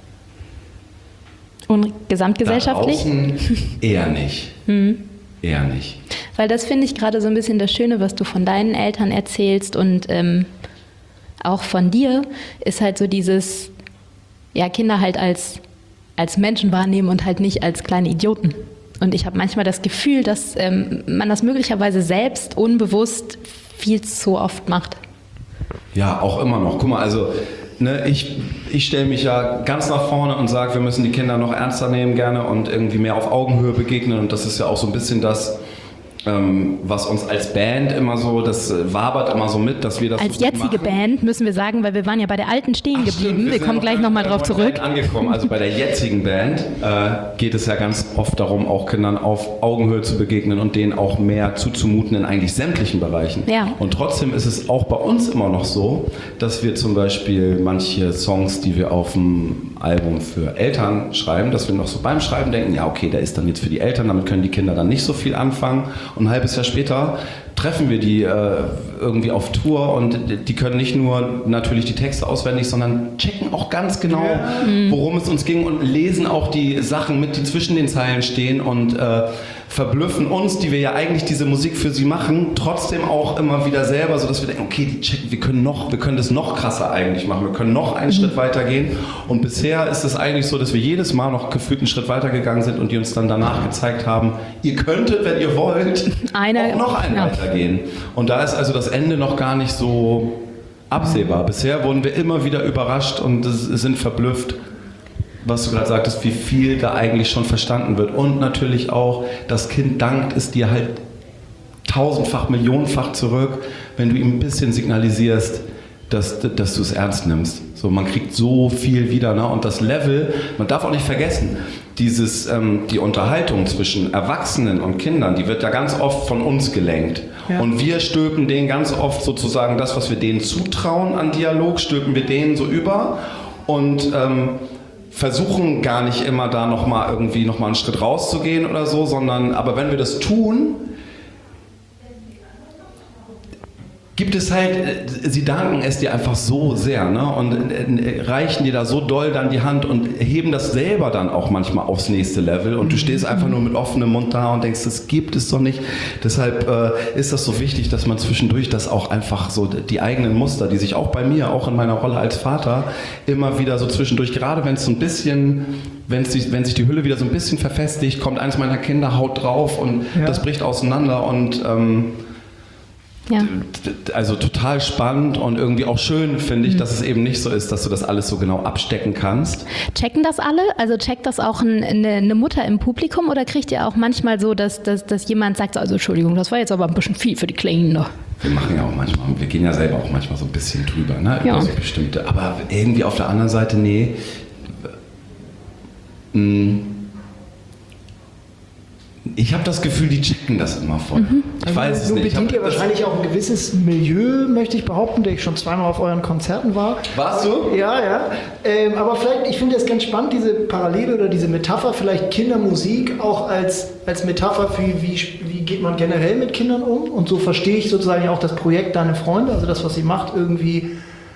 Und gesamtgesellschaftlich? Da draußen eher nicht. Hm. Eher nicht. Weil das finde ich gerade so ein bisschen das Schöne, was du von deinen Eltern erzählst und ähm, auch von dir, ist halt so dieses, ja, Kinder halt als, als Menschen wahrnehmen und halt nicht als kleine Idioten. Und ich habe manchmal das Gefühl, dass ähm, man das möglicherweise selbst unbewusst viel zu oft macht. Ja, auch immer noch. Guck mal, also ne, ich, ich stelle mich ja ganz nach vorne und sage, wir müssen die Kinder noch ernster nehmen gerne und irgendwie mehr auf Augenhöhe begegnen. Und das ist ja auch so ein bisschen das, ähm, was uns als Band immer so, das wabert immer so mit, dass wir das als so jetzige machen. Band müssen wir sagen, weil wir waren ja bei der alten stehen Ach, geblieben. stimmt, wir, wir kommen gleich nochmal drauf zurück. Angekommen. Also bei der jetzigen Band äh, geht es ja ganz oft darum, auch Kindern auf Augenhöhe zu begegnen und denen auch mehr zuzumuten in eigentlich sämtlichen Bereichen. Ja. Und trotzdem ist es auch bei uns immer noch so, dass wir zum Beispiel manche Songs, die wir auf dem Album für Eltern schreiben, dass wir noch so beim Schreiben denken, ja okay, der ist dann jetzt für die Eltern, damit können die Kinder dann nicht so viel anfangen. Und ein halbes Jahr später treffen wir die äh, irgendwie auf Tour und die können nicht nur natürlich die Texte auswendig, sondern checken auch ganz genau, worum es uns ging und lesen auch die Sachen mit, die zwischen den Zeilen stehen und äh, verblüffen uns, die wir ja eigentlich diese Musik für sie machen, trotzdem auch immer wieder selber, sodass wir denken, okay, die checken, wir können noch, wir können das noch krasser eigentlich machen, wir können noch einen mhm. Schritt weiter gehen. Und bisher ist es eigentlich so, dass wir jedes Mal noch gefühlt einen Schritt weiter gegangen sind und die uns dann danach gezeigt haben, ihr könntet, wenn ihr wollt, Eine, auch noch einen ja. weitergehen. Und da ist also das Ende noch gar nicht so absehbar. Bisher wurden wir immer wieder überrascht und sind verblüfft, was du gerade sagtest, wie viel da eigentlich schon verstanden wird. Und natürlich auch, das Kind dankt es dir halt tausendfach, millionenfach zurück, wenn du ihm ein bisschen signalisierst, dass, dass du es ernst nimmst. So, man kriegt so viel wieder. Ne? Und das Level, man darf auch nicht vergessen, dieses, ähm, die Unterhaltung zwischen Erwachsenen und Kindern, die wird ja ganz oft von uns gelenkt. Ja. Und wir stülpen denen ganz oft sozusagen das, was wir denen zutrauen an Dialog, stülpen wir denen so über. Und ähm, versuchen gar nicht immer da nochmal irgendwie nochmal einen Schritt rauszugehen oder so, sondern, aber wenn wir das tun, gibt es halt, sie danken es dir einfach so sehr, ne? Und reichen dir da so doll dann die Hand und heben das selber dann auch manchmal aufs nächste Level und du stehst einfach nur mit offenem Mund da und denkst, das gibt es doch nicht. Deshalb äh, ist das so wichtig, dass man zwischendurch das auch einfach so, die eigenen Muster, die sich auch bei mir, auch in meiner Rolle als Vater, immer wieder so zwischendurch, gerade wenn es so ein bisschen, wenn sich, wenn sich die Hülle wieder so ein bisschen verfestigt, kommt eines meiner Kinder, haut drauf und ja. das bricht auseinander und ähm, ja. also total spannend und irgendwie auch schön, finde ich, dass es eben nicht so ist, dass du das alles so genau abstecken kannst. Checken das alle? Also checkt das auch eine, eine Mutter im Publikum oder kriegt ihr auch manchmal so, dass, dass, dass jemand sagt, also Entschuldigung, das war jetzt aber ein bisschen viel für die Kleinen. Wir machen ja auch manchmal, wir gehen ja selber auch manchmal so ein bisschen drüber, ne? Über ja. so bestimmte, aber irgendwie auf der anderen Seite, nee. Ich habe das Gefühl, die checken das immer voll. Mhm. Ich also weiß es nicht. Nun bedient ihr wahrscheinlich auch ein gewisses Milieu, möchte ich behaupten, der ich schon zweimal auf euren Konzerten war. Warst du? Ja, ja. Ähm, aber vielleicht, ich finde es ganz spannend, diese Parallele oder diese Metapher, vielleicht Kindermusik auch als, als Metapher für, wie, wie geht man generell mit Kindern um. Und so verstehe ich sozusagen auch das Projekt Deine Freunde, also das, was sie macht, irgendwie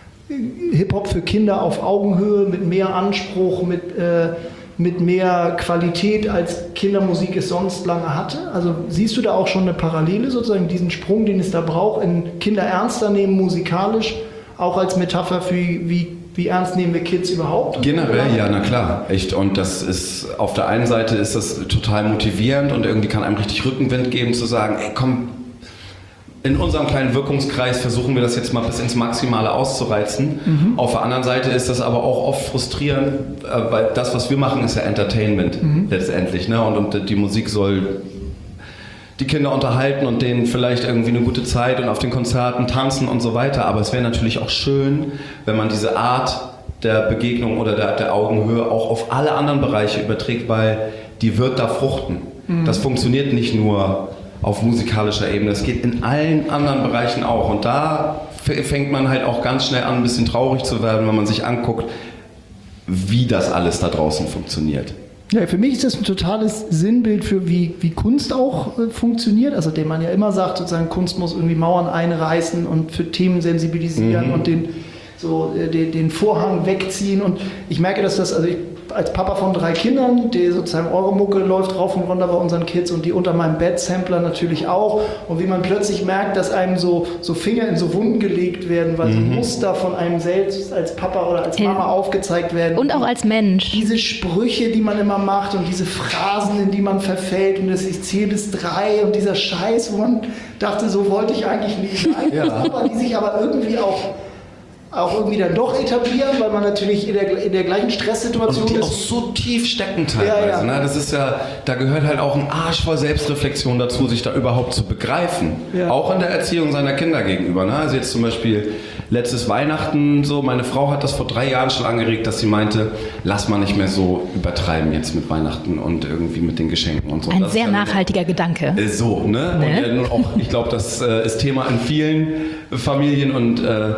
Hip-Hop für Kinder auf Augenhöhe, mit mehr Anspruch, mit... Äh, mit mehr Qualität, als Kindermusik es sonst lange hatte? Also siehst du da auch schon eine Parallele, sozusagen diesen Sprung, den es da braucht, in Kinder ernster nehmen musikalisch, auch als Metapher für wie, wie ernst nehmen wir Kids überhaupt? Generell, ja, na klar, echt. Und das ist, auf der einen Seite ist das total motivierend und irgendwie kann einem richtig Rückenwind geben, zu sagen, ey komm, in unserem kleinen Wirkungskreis versuchen wir das jetzt mal bis ins Maximale auszureizen. Mhm. Auf der anderen Seite ist das aber auch oft frustrierend, weil das, was wir machen, ist ja Entertainment mhm. letztendlich. Ne? Und, und die Musik soll die Kinder unterhalten und denen vielleicht irgendwie eine gute Zeit und auf den Konzerten tanzen und so weiter. Aber es wäre natürlich auch schön, wenn man diese Art der Begegnung oder der, der Augenhöhe auch auf alle anderen Bereiche überträgt, weil die wird da fruchten. Mhm. Das funktioniert nicht nur auf musikalischer Ebene. Das geht in allen anderen Bereichen auch. Und da fängt man halt auch ganz schnell an, ein bisschen traurig zu werden, wenn man sich anguckt, wie das alles da draußen funktioniert. Ja, für mich ist das ein totales Sinnbild für wie, wie Kunst auch äh, funktioniert. Also dem man ja immer sagt, sozusagen Kunst muss irgendwie Mauern einreißen und für Themen sensibilisieren mhm. und den, so, äh, den, den Vorhang wegziehen. Und ich merke, dass das, also ich als Papa von drei Kindern, die sozusagen eure Mucke läuft rauf und runter bei unseren Kids und die unter meinem Bett Sampler natürlich auch. Und wie man plötzlich merkt, dass einem so, so Finger in so Wunden gelegt werden, weil mhm. so Muster von einem selbst als Papa oder als Mama ja. aufgezeigt werden. Und auch als Mensch. Diese Sprüche, die man immer macht und diese Phrasen, in die man verfällt und das ich zähle bis drei und dieser Scheiß, wo man dachte, so wollte ich eigentlich nie sein. Ja. Aber die sich aber irgendwie auch auch irgendwie dann doch etablieren, weil man natürlich in der, in der gleichen Stresssituation und die ist. auch so tief stecken teilweise. Ja, ja. Ne? Das ist ja, da gehört halt auch ein Arsch voll Selbstreflexion dazu, sich da überhaupt zu begreifen. Ja. Auch in der Erziehung seiner Kinder gegenüber. Ne? Also jetzt zum Beispiel letztes Weihnachten so, meine Frau hat das vor drei Jahren schon angeregt, dass sie meinte, lass mal nicht mehr so übertreiben jetzt mit Weihnachten und irgendwie mit den Geschenken und so. Ein das sehr nachhaltiger Gedanke. Äh, so, ne? ne? Und äh, auch, ich glaube, das äh, ist Thema in vielen Familien und äh,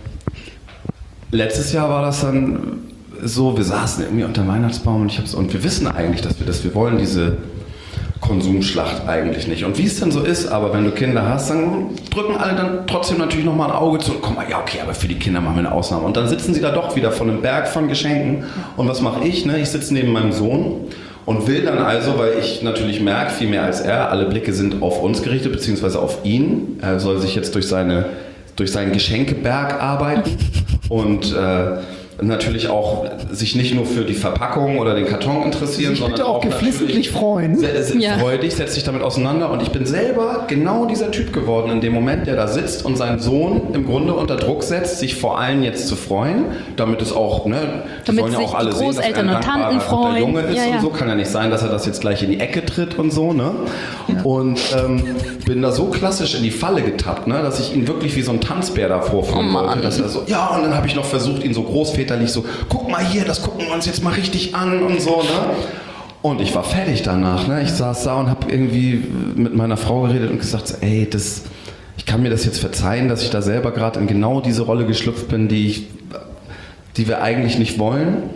letztes Jahr war das dann so, wir saßen irgendwie unter dem Weihnachtsbaum und ich hab's, und wir wissen eigentlich, dass wir das, wir wollen diese Konsumschlacht eigentlich nicht. Und wie es denn so ist, aber wenn du Kinder hast, dann drücken alle dann trotzdem natürlich nochmal ein Auge zu und komm mal, ja okay, aber für die Kinder machen wir eine Ausnahme. Und dann sitzen sie da doch wieder von einem Berg von Geschenken. Und was mache ich? Ne? Ich sitze neben meinem Sohn und will dann also, weil ich natürlich merke, viel mehr als er, alle Blicke sind auf uns gerichtet, beziehungsweise auf ihn. Er soll sich jetzt durch seine durch seinen Geschenkeberg arbeiten und äh, natürlich auch sich nicht nur für die Verpackung oder den Karton interessieren, sich sondern bitte auch, auch geflissentlich freuen. Se- se- ja. Freudig, setzt sich damit auseinander und ich bin selber genau dieser Typ geworden in dem Moment, der da sitzt und seinen Sohn im Grunde unter Druck setzt, sich vor allem jetzt zu freuen, damit es auch, ne, die damit sollen ja auch alle sehen, dass er ein Großeltern und Tanten freuen. Junge ist ja, ja. und so, kann ja nicht sein, dass er das jetzt gleich in die Ecke tritt und so, ne? Ja. Und ähm, bin da so klassisch in die Falle getappt, ne, dass ich ihn wirklich wie so ein Tanzbär da vorführen oh, wollte, dass er so, ja, und dann habe ich noch versucht, ihn so großväterlich so, guck mal hier, das gucken wir uns jetzt mal richtig an und so, ne? Und ich war fertig danach, ne? Ich saß da und habe irgendwie mit meiner Frau geredet und gesagt, so, ey, das, ich kann mir das jetzt verzeihen, dass ich da selber gerade in genau diese Rolle geschlüpft bin, die ich, die wir eigentlich nicht wollen.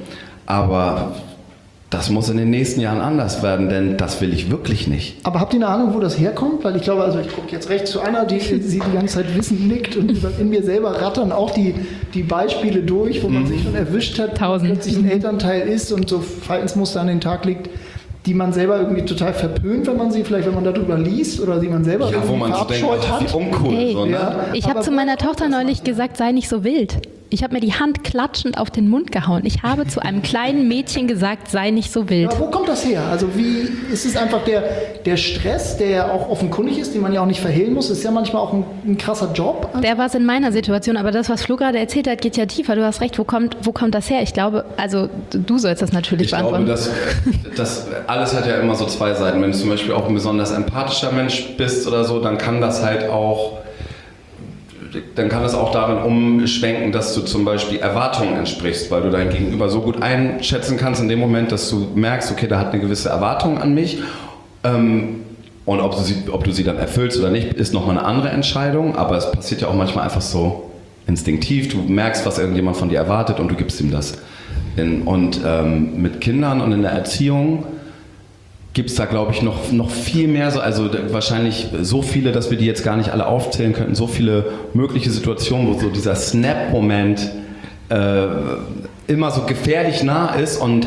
Aber das muss in den nächsten Jahren anders werden, denn das will ich wirklich nicht. Aber habt ihr eine Ahnung, wo das herkommt? Weil ich glaube, also ich gucke jetzt rechts zu einer, die sie die ganze Zeit wissend nickt und in mir selber rattern auch die, die Beispiele durch, wo man sich schon erwischt hat, Tausend. plötzlich ein Elternteil ist und so Verhaltensmuster an den Tag legt, die man selber irgendwie total verpönt, wenn man sie vielleicht, wenn man darüber liest oder die man selber Ja, wo man so denkt, ach, wie uncool. Hey, so, ne? ja. Ich habe Aber zu meiner Tochter neulich gesagt, sei nicht so wild. Ich habe mir die Hand klatschend auf den Mund gehauen. Ich habe zu einem kleinen Mädchen gesagt, sei nicht so wild. Aber wo kommt das her? Also wie ist es einfach der, der Stress, der ja auch offenkundig ist, den man ja auch nicht verhehlen muss, ist ja manchmal auch ein, ein krasser Job. Der war es in meiner Situation, aber das, was Flo gerade erzählt hat, geht ja tiefer. Du hast recht, wo kommt, wo kommt das her? Ich glaube, also du sollst das natürlich Ich glaube, beantworten. dass, das alles hat ja immer so zwei Seiten. Wenn du zum Beispiel auch ein besonders empathischer Mensch bist oder so, dann kann das halt auch dann kann es auch darin umschwenken, dass du zum Beispiel Erwartungen entsprichst, weil du dein Gegenüber so gut einschätzen kannst in dem Moment, dass du merkst, okay, der hat eine gewisse Erwartung an mich. Ähm, und ob du, sie, ob du sie dann erfüllst oder nicht, ist nochmal eine andere Entscheidung, aber es passiert ja auch manchmal einfach so instinktiv. Du merkst, was irgendjemand von dir erwartet und du gibst ihm das. In, und ähm, mit Kindern und in der Erziehung gibt es da, glaube ich, noch, noch viel mehr, so, also wahrscheinlich so viele, dass wir die jetzt gar nicht alle aufzählen könnten, so viele mögliche Situationen, wo so dieser Snap-Moment äh, immer so gefährlich nah ist und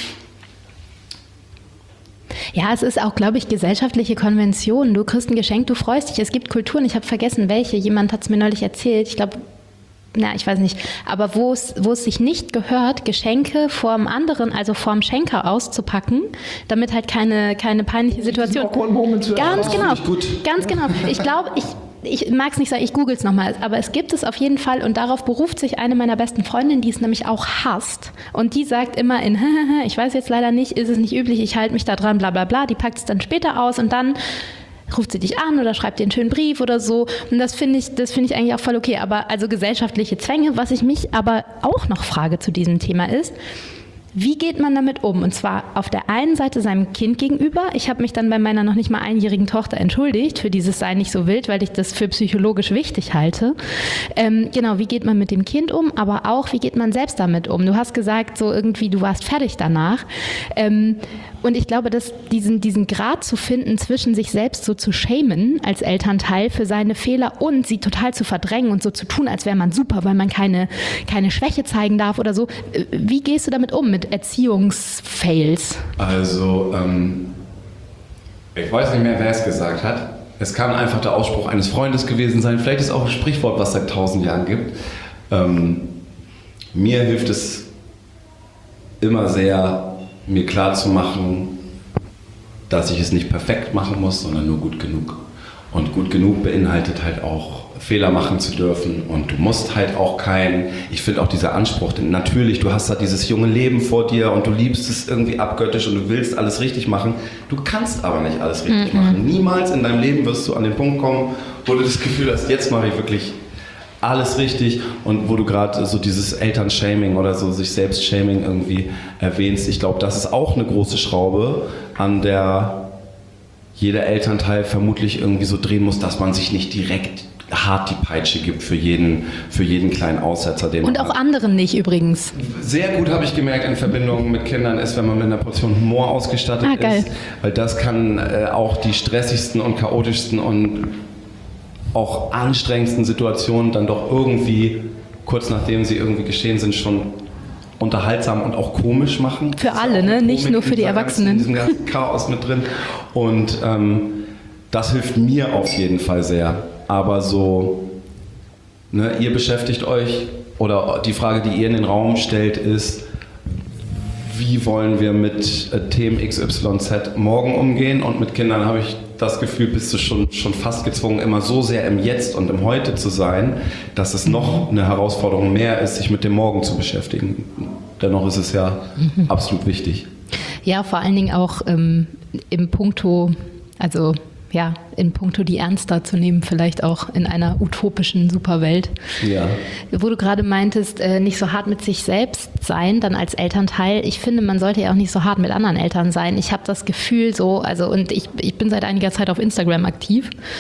Ja, es ist auch, glaube ich, gesellschaftliche Konvention. Du kriegst ein Geschenk, du freust dich. Es gibt Kulturen, ich habe vergessen, welche. Jemand hat es mir neulich erzählt. Ich glaube, na, ich weiß nicht. Aber wo es, wo es sich nicht gehört, Geschenke vorm anderen, also vorm Schenker auszupacken, damit halt keine, keine peinliche Situation. Ganz genau. Ganz genau. Ich glaube, ich, ich mag es nicht sagen, ich google es nochmal, aber es gibt es auf jeden Fall und darauf beruft sich eine meiner besten Freundinnen, die es nämlich auch hasst. Und die sagt immer in, ich weiß jetzt leider nicht, ist es nicht üblich, ich halte mich da dran, bla bla bla. Die packt es dann später aus und dann ruft sie dich an oder schreibt dir einen schönen Brief oder so. Und das finde ich, das finde ich eigentlich auch voll okay. Aber also gesellschaftliche Zwänge, was ich mich aber auch noch frage zu diesem Thema ist, wie geht man damit um? Und zwar auf der einen Seite seinem Kind gegenüber. Ich habe mich dann bei meiner noch nicht mal einjährigen Tochter entschuldigt für dieses sei nicht so wild, weil ich das für psychologisch wichtig halte. Ähm, genau, wie geht man mit dem Kind um? Aber auch, wie geht man selbst damit um? Du hast gesagt, so irgendwie, du warst fertig danach. Ähm, und ich glaube, dass diesen, diesen Grad zu finden, zwischen sich selbst so zu schämen als Elternteil für seine Fehler und sie total zu verdrängen und so zu tun, als wäre man super, weil man keine, keine Schwäche zeigen darf oder so. Wie gehst du damit um, mit Erziehungsfails? Also, ähm, ich weiß nicht mehr, wer es gesagt hat. Es kann einfach der Ausspruch eines Freundes gewesen sein. Vielleicht ist es auch ein Sprichwort, was es seit tausend Jahren gibt. Ähm, mir hilft es immer sehr, mir klarzumachen, dass ich es nicht perfekt machen muss, sondern nur gut genug. Und gut genug beinhaltet halt auch, Fehler machen zu dürfen und du musst halt auch kein, ich finde auch dieser Anspruch, denn natürlich, du hast da dieses junge Leben vor dir und du liebst es irgendwie abgöttisch und du willst alles richtig machen, du kannst aber nicht alles richtig mhm. machen. Niemals in deinem Leben wirst du an den Punkt kommen, wo du das Gefühl hast, jetzt mache ich wirklich alles richtig und wo du gerade so dieses Elternshaming oder so sich selbst Shaming irgendwie erwähnst. Ich glaube, das ist auch eine große Schraube, an der jeder Elternteil vermutlich irgendwie so drehen muss, dass man sich nicht direkt hart die Peitsche gibt für jeden, für jeden kleinen Aussetzer. Den und auch hat. anderen nicht übrigens. Sehr gut habe ich gemerkt in Verbindung mit Kindern ist, wenn man mit einer Portion Humor ausgestattet ah, geil. ist. Weil das kann äh, auch die stressigsten und chaotischsten und auch anstrengendsten Situationen dann doch irgendwie, kurz nachdem sie irgendwie geschehen sind, schon unterhaltsam und auch komisch machen. Für alle, ne? Nicht nur für die Erwachsenen. In diesem ganzen Chaos mit drin. Und ähm, das hilft mir auf jeden Fall sehr. Aber so, ne, ihr beschäftigt euch, oder die Frage, die ihr in den Raum stellt, ist, wie wollen wir mit äh, Themen X Y Z morgen umgehen? Und mit Kindern habe ich das Gefühl, bist du schon, schon fast gezwungen, immer so sehr im Jetzt und im Heute zu sein, dass es noch eine Herausforderung mehr ist, sich mit dem Morgen zu beschäftigen. Dennoch ist es ja mhm. absolut wichtig. Ja, vor allen Dingen auch ähm, im Punkto, also ja, in puncto die ernster zu nehmen, vielleicht auch in einer utopischen Superwelt. Ja. Wo du gerade meintest, äh, nicht so hart mit sich selbst sein, dann als Elternteil. Ich finde, man sollte ja auch nicht so hart mit anderen Eltern sein. Ich habe das Gefühl so, also und ich, ich bin seit einiger Zeit auf Instagram aktiv,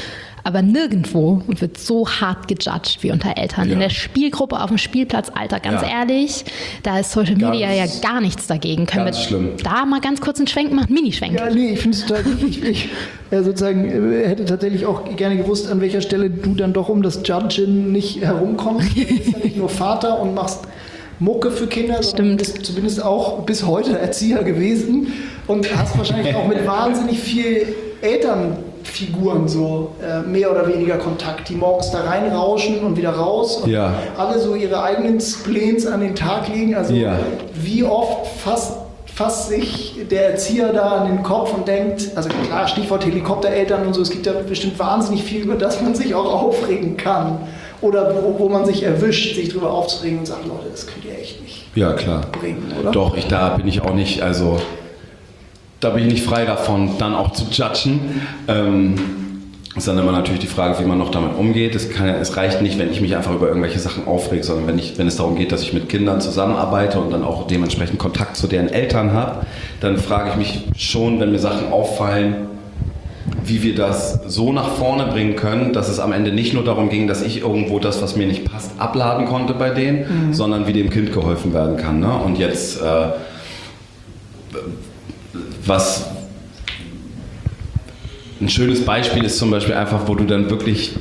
Aber nirgendwo wird so hart gejudged wie unter Eltern. Ja. In der Spielgruppe, auf dem Spielplatz, Alter, ganz Ja. ehrlich, da ist Social Media Ganz- ja gar nichts dagegen. Können ganz wir schlimm. da mal ganz kurz einen Schwenk machen? Minischwenk. Ja, nee, ich finde es total gut. Ich, ich äh, sozusagen äh, hätte tatsächlich auch gerne gewusst, an welcher Stelle du dann doch um das Judgen nicht herumkommst. Du bist ja nicht nur Vater und machst Mucke für Kinder, sondern Stimmt. bist zumindest auch bis heute Erzieher gewesen und hast wahrscheinlich auch mit wahnsinnig viel Elternfiguren so äh, mehr oder weniger Kontakt, die morgens da reinrauschen und wieder raus und Ja. alle so ihre eigenen Spleens an den Tag legen. Also Ja. wie oft fasst, fasst sich der Erzieher da an den Kopf und denkt, also klar, Stichwort Helikoptereltern und so, es gibt ja bestimmt wahnsinnig viel, über das man sich auch aufregen kann. Oder wo, wo man sich erwischt, sich drüber aufzuregen und sagt, Leute, das könnt ihr echt nicht Ja, klar. bringen, oder? Doch, ich, da bin ich auch nicht, also da bin ich nicht frei davon, dann auch zu judgen. Ähm, ist dann immer natürlich die Frage, wie man noch damit umgeht. Es, kann, es reicht nicht, wenn ich mich einfach über irgendwelche Sachen aufrege, sondern wenn, ich, wenn es darum geht, dass ich mit Kindern zusammenarbeite und dann auch dementsprechend Kontakt zu deren Eltern habe, dann frage ich mich schon, wenn mir Sachen auffallen, wie wir das so nach vorne bringen können, dass es am Ende nicht nur darum ging, dass ich irgendwo das, was mir nicht passt, abladen konnte bei denen, mhm. sondern wie dem Kind geholfen werden kann. Ne? Und jetzt, äh, was ein schönes Beispiel ist zum Beispiel einfach, wo du dann wirklich,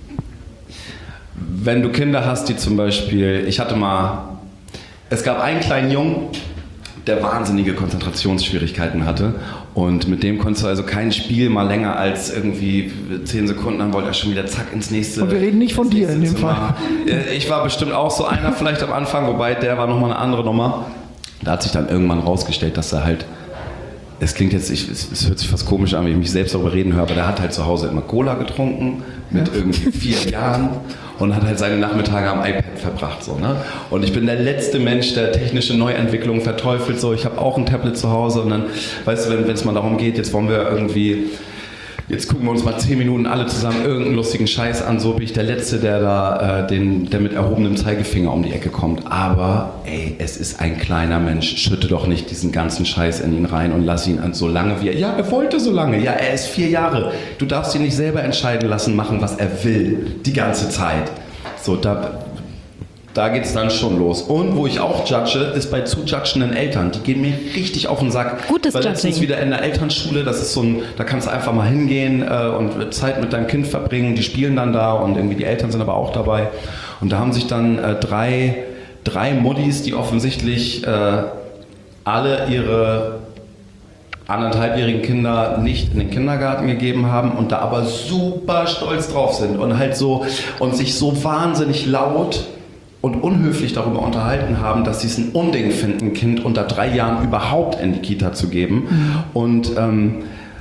wenn du Kinder hast, die zum Beispiel, ich hatte mal, es gab einen kleinen Jungen, der wahnsinnige Konzentrationsschwierigkeiten hatte und mit dem konntest du also kein Spiel mal länger als irgendwie zehn Sekunden, dann wollte er schon wieder zack ins nächste. Und wir reden nicht von dir in dem Fall. Ich war bestimmt auch so einer vielleicht am Anfang, wobei der war nochmal eine andere Nummer. Da hat sich dann irgendwann rausgestellt, dass er halt, es klingt jetzt, ich, es, es hört sich fast komisch an, wenn ich mich selbst darüber reden höre, aber der hat halt zu Hause immer Cola getrunken mit ja. irgendwie vier Jahren und hat halt seine Nachmittage am iPad verbracht. So, ne? Und ich bin der letzte Mensch, der technische Neuentwicklungen verteufelt. So. Ich habe auch ein Tablet zu Hause und dann, weißt du, wenn es mal darum geht, jetzt wollen wir irgendwie, jetzt gucken wir uns mal zehn Minuten alle zusammen irgendeinen lustigen Scheiß an, so bin ich der Letzte, der da, äh, den, der mit erhobenem Zeigefinger um die Ecke kommt. Aber, ey, es ist ein kleiner Mensch, schütte doch nicht diesen ganzen Scheiß in ihn rein und lass ihn an so lange wie er, ja, er wollte so lange, ja, er ist vier Jahre. Du darfst ihn nicht selber entscheiden lassen, machen, was er will, die ganze Zeit. So, da... Da geht es dann schon los. Und wo ich auch judge, ist bei zu judgenden Eltern. Die gehen mir richtig auf den Sack. Gutes Weil letztens Judging. wieder in der Elternschule, das ist so ein, da kannst du einfach mal hingehen äh, und Zeit mit deinem Kind verbringen. Die spielen dann da und irgendwie die Eltern sind aber auch dabei. Und da haben sich dann äh, drei, drei Muddis, die offensichtlich äh, alle ihre anderthalbjährigen Kinder nicht in den Kindergarten gegeben haben und da aber super stolz drauf sind und halt so und sich so wahnsinnig laut und unhöflich darüber unterhalten haben, dass sie es ein Unding finden, ein Kind unter drei Jahren überhaupt in die Kita zu geben. Mhm. Und ähm,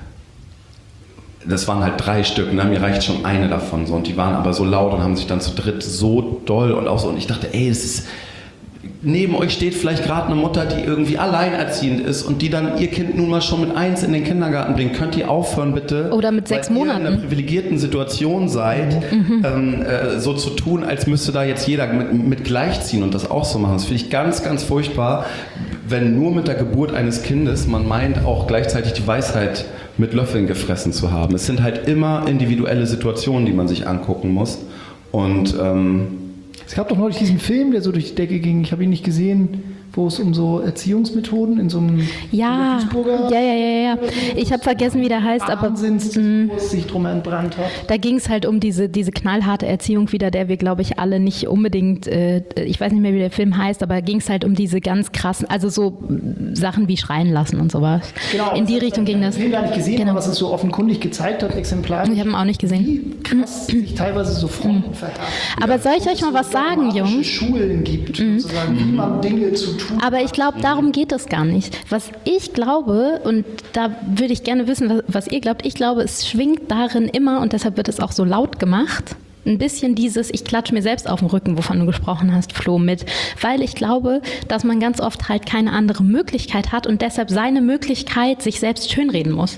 das waren halt drei Stück, ne? Mir reicht schon eine davon. So. Und die waren aber so laut und haben sich dann zu dritt so doll und auch so. Und ich dachte, ey, es ist... Neben euch steht vielleicht gerade eine Mutter, die irgendwie alleinerziehend ist und die dann ihr Kind nun mal schon mit eins in den Kindergarten bringt. Könnt ihr aufhören, bitte? Oder mit sechs weil Monaten. Ihr in einer privilegierten Situation seid, mhm. ähm, äh, so zu tun, als müsste da jetzt jeder mit, mit gleichziehen und das auch so machen. Das finde ich ganz, ganz furchtbar, wenn nur mit der Geburt eines Kindes man meint, auch gleichzeitig die Weisheit mit Löffeln gefressen zu haben. Es sind halt immer individuelle Situationen, die man sich angucken muss. Und ähm, es gab doch neulich diesen Film, der so durch die Decke ging, ich habe ihn nicht gesehen, wo es um so Erziehungsmethoden in so einem ja, Duisburger... Ja, ja, ja, ja. Ich habe vergessen, wie der heißt, aber... Wahnsinnsdiskurs sich drum entbrannt hat. Da ging es halt um diese, diese knallharte Erziehung wieder, der wir, glaube ich, alle nicht unbedingt... Äh, ich weiß nicht mehr, wie der Film heißt, aber ging es halt um diese ganz krassen... Also so Sachen wie schreien lassen und sowas. Genau. In die Richtung ging das. Ich habe den gar nicht gesehen, genau. was es so offenkundig gezeigt hat, exemplarisch. Ich habe ihn auch nicht gesehen. Wie krass sich teilweise so Fronten verhärten. Aber soll ich euch mal was sagen, Jungs? Schulen gibt, sozusagen, wie man Dinge zu tun. Aber ich glaube, darum geht es gar nicht. Was ich glaube, und da würde ich gerne wissen, was, was ihr glaubt, ich glaube, es schwingt darin immer, und deshalb wird es auch so laut gemacht, ein bisschen dieses, ich klatsche mir selbst auf den Rücken, wovon du gesprochen hast, Flo, mit. Weil ich glaube, dass man ganz oft halt keine andere Möglichkeit hat und deshalb seine Möglichkeit sich selbst schönreden muss.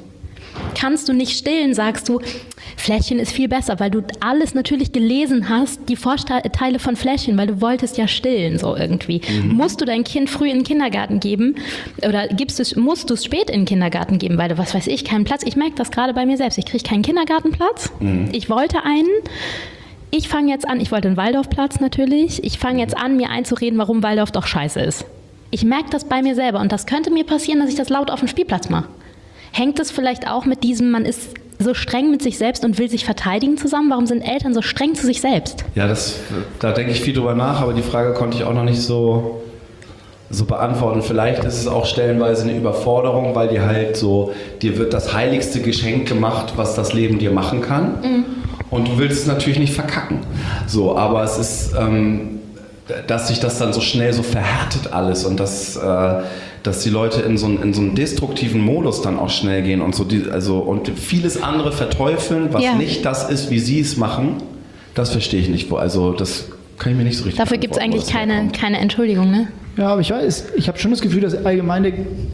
kannst du nicht stillen, sagst du, Fläschchen ist viel besser, weil du alles natürlich gelesen hast, die Vorteile von Fläschchen, weil du wolltest ja stillen, so irgendwie. Mhm. Musst du dein Kind früh in den Kindergarten geben oder gibst es, musst du es spät in den Kindergarten geben, weil du, was weiß ich, keinen Platz. Ich merke das gerade bei mir selbst. Ich kriege keinen Kindergartenplatz. Mhm. Ich wollte einen. Ich fange jetzt an, ich wollte einen Waldorfplatz natürlich. Ich fange jetzt an, mir einzureden, warum Waldorf doch scheiße ist. Ich merke das bei mir selber und das könnte mir passieren, dass ich das laut auf dem Spielplatz mache. Hängt es vielleicht auch mit diesem, man ist so streng mit sich selbst und will sich verteidigen zusammen? Warum sind Eltern so streng zu sich selbst? Ja, das, da denke ich viel drüber nach, aber die Frage konnte ich auch noch nicht so, so beantworten. Vielleicht ist es auch stellenweise eine Überforderung, weil dir halt so, dir wird das heiligste Geschenk gemacht, was das Leben dir machen kann. Mhm. Und du willst es natürlich nicht verkacken. So, aber es ist, ähm, dass sich das dann so schnell so verhärtet alles und dass, äh, dass die Leute in so, in so einen destruktiven Modus dann auch schnell gehen und so die, also und vieles andere verteufeln, was ja. nicht das ist, wie sie es machen, das verstehe ich nicht. Also das kann ich mir nicht so richtig Dafür gibt es eigentlich keine, keine Entschuldigung, ne? Ja, aber ich weiß, ich habe schon das Gefühl, dass allgemein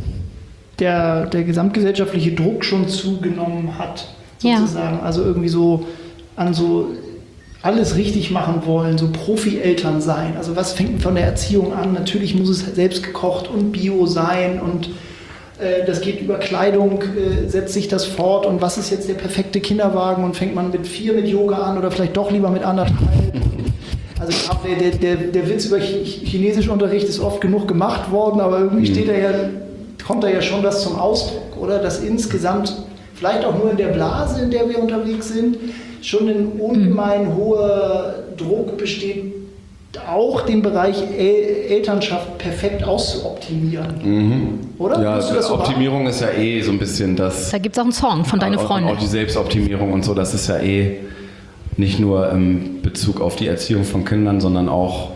der, der gesamtgesellschaftliche Druck schon zugenommen hat, sozusagen. Ja. Also irgendwie so an so alles richtig machen wollen, so Profi-Eltern sein. Also was fängt von der Erziehung an? Natürlich muss es selbst gekocht und bio sein und äh, das geht über Kleidung, äh, setzt sich das fort und was ist jetzt der perfekte Kinderwagen und fängt man mit vier mit Yoga an oder vielleicht doch lieber mit anderthalb? Also der, der, der Witz über Chinesischunterricht ist oft genug gemacht worden, aber irgendwie steht da ja, kommt da ja schon was zum Ausdruck, oder? Dass insgesamt, vielleicht auch nur in der Blase, in der wir unterwegs sind, schon ein ungemein hoher Druck besteht, auch den Bereich El- Elternschaft perfekt auszuoptimieren. Mhm. Oder? Ja, so Optimierung machen? Ist ja eh so ein bisschen das... Da gibt es auch einen Song von Deine Freunde. Auch die Selbstoptimierung und so, das ist ja eh nicht nur im Bezug auf die Erziehung von Kindern, sondern auch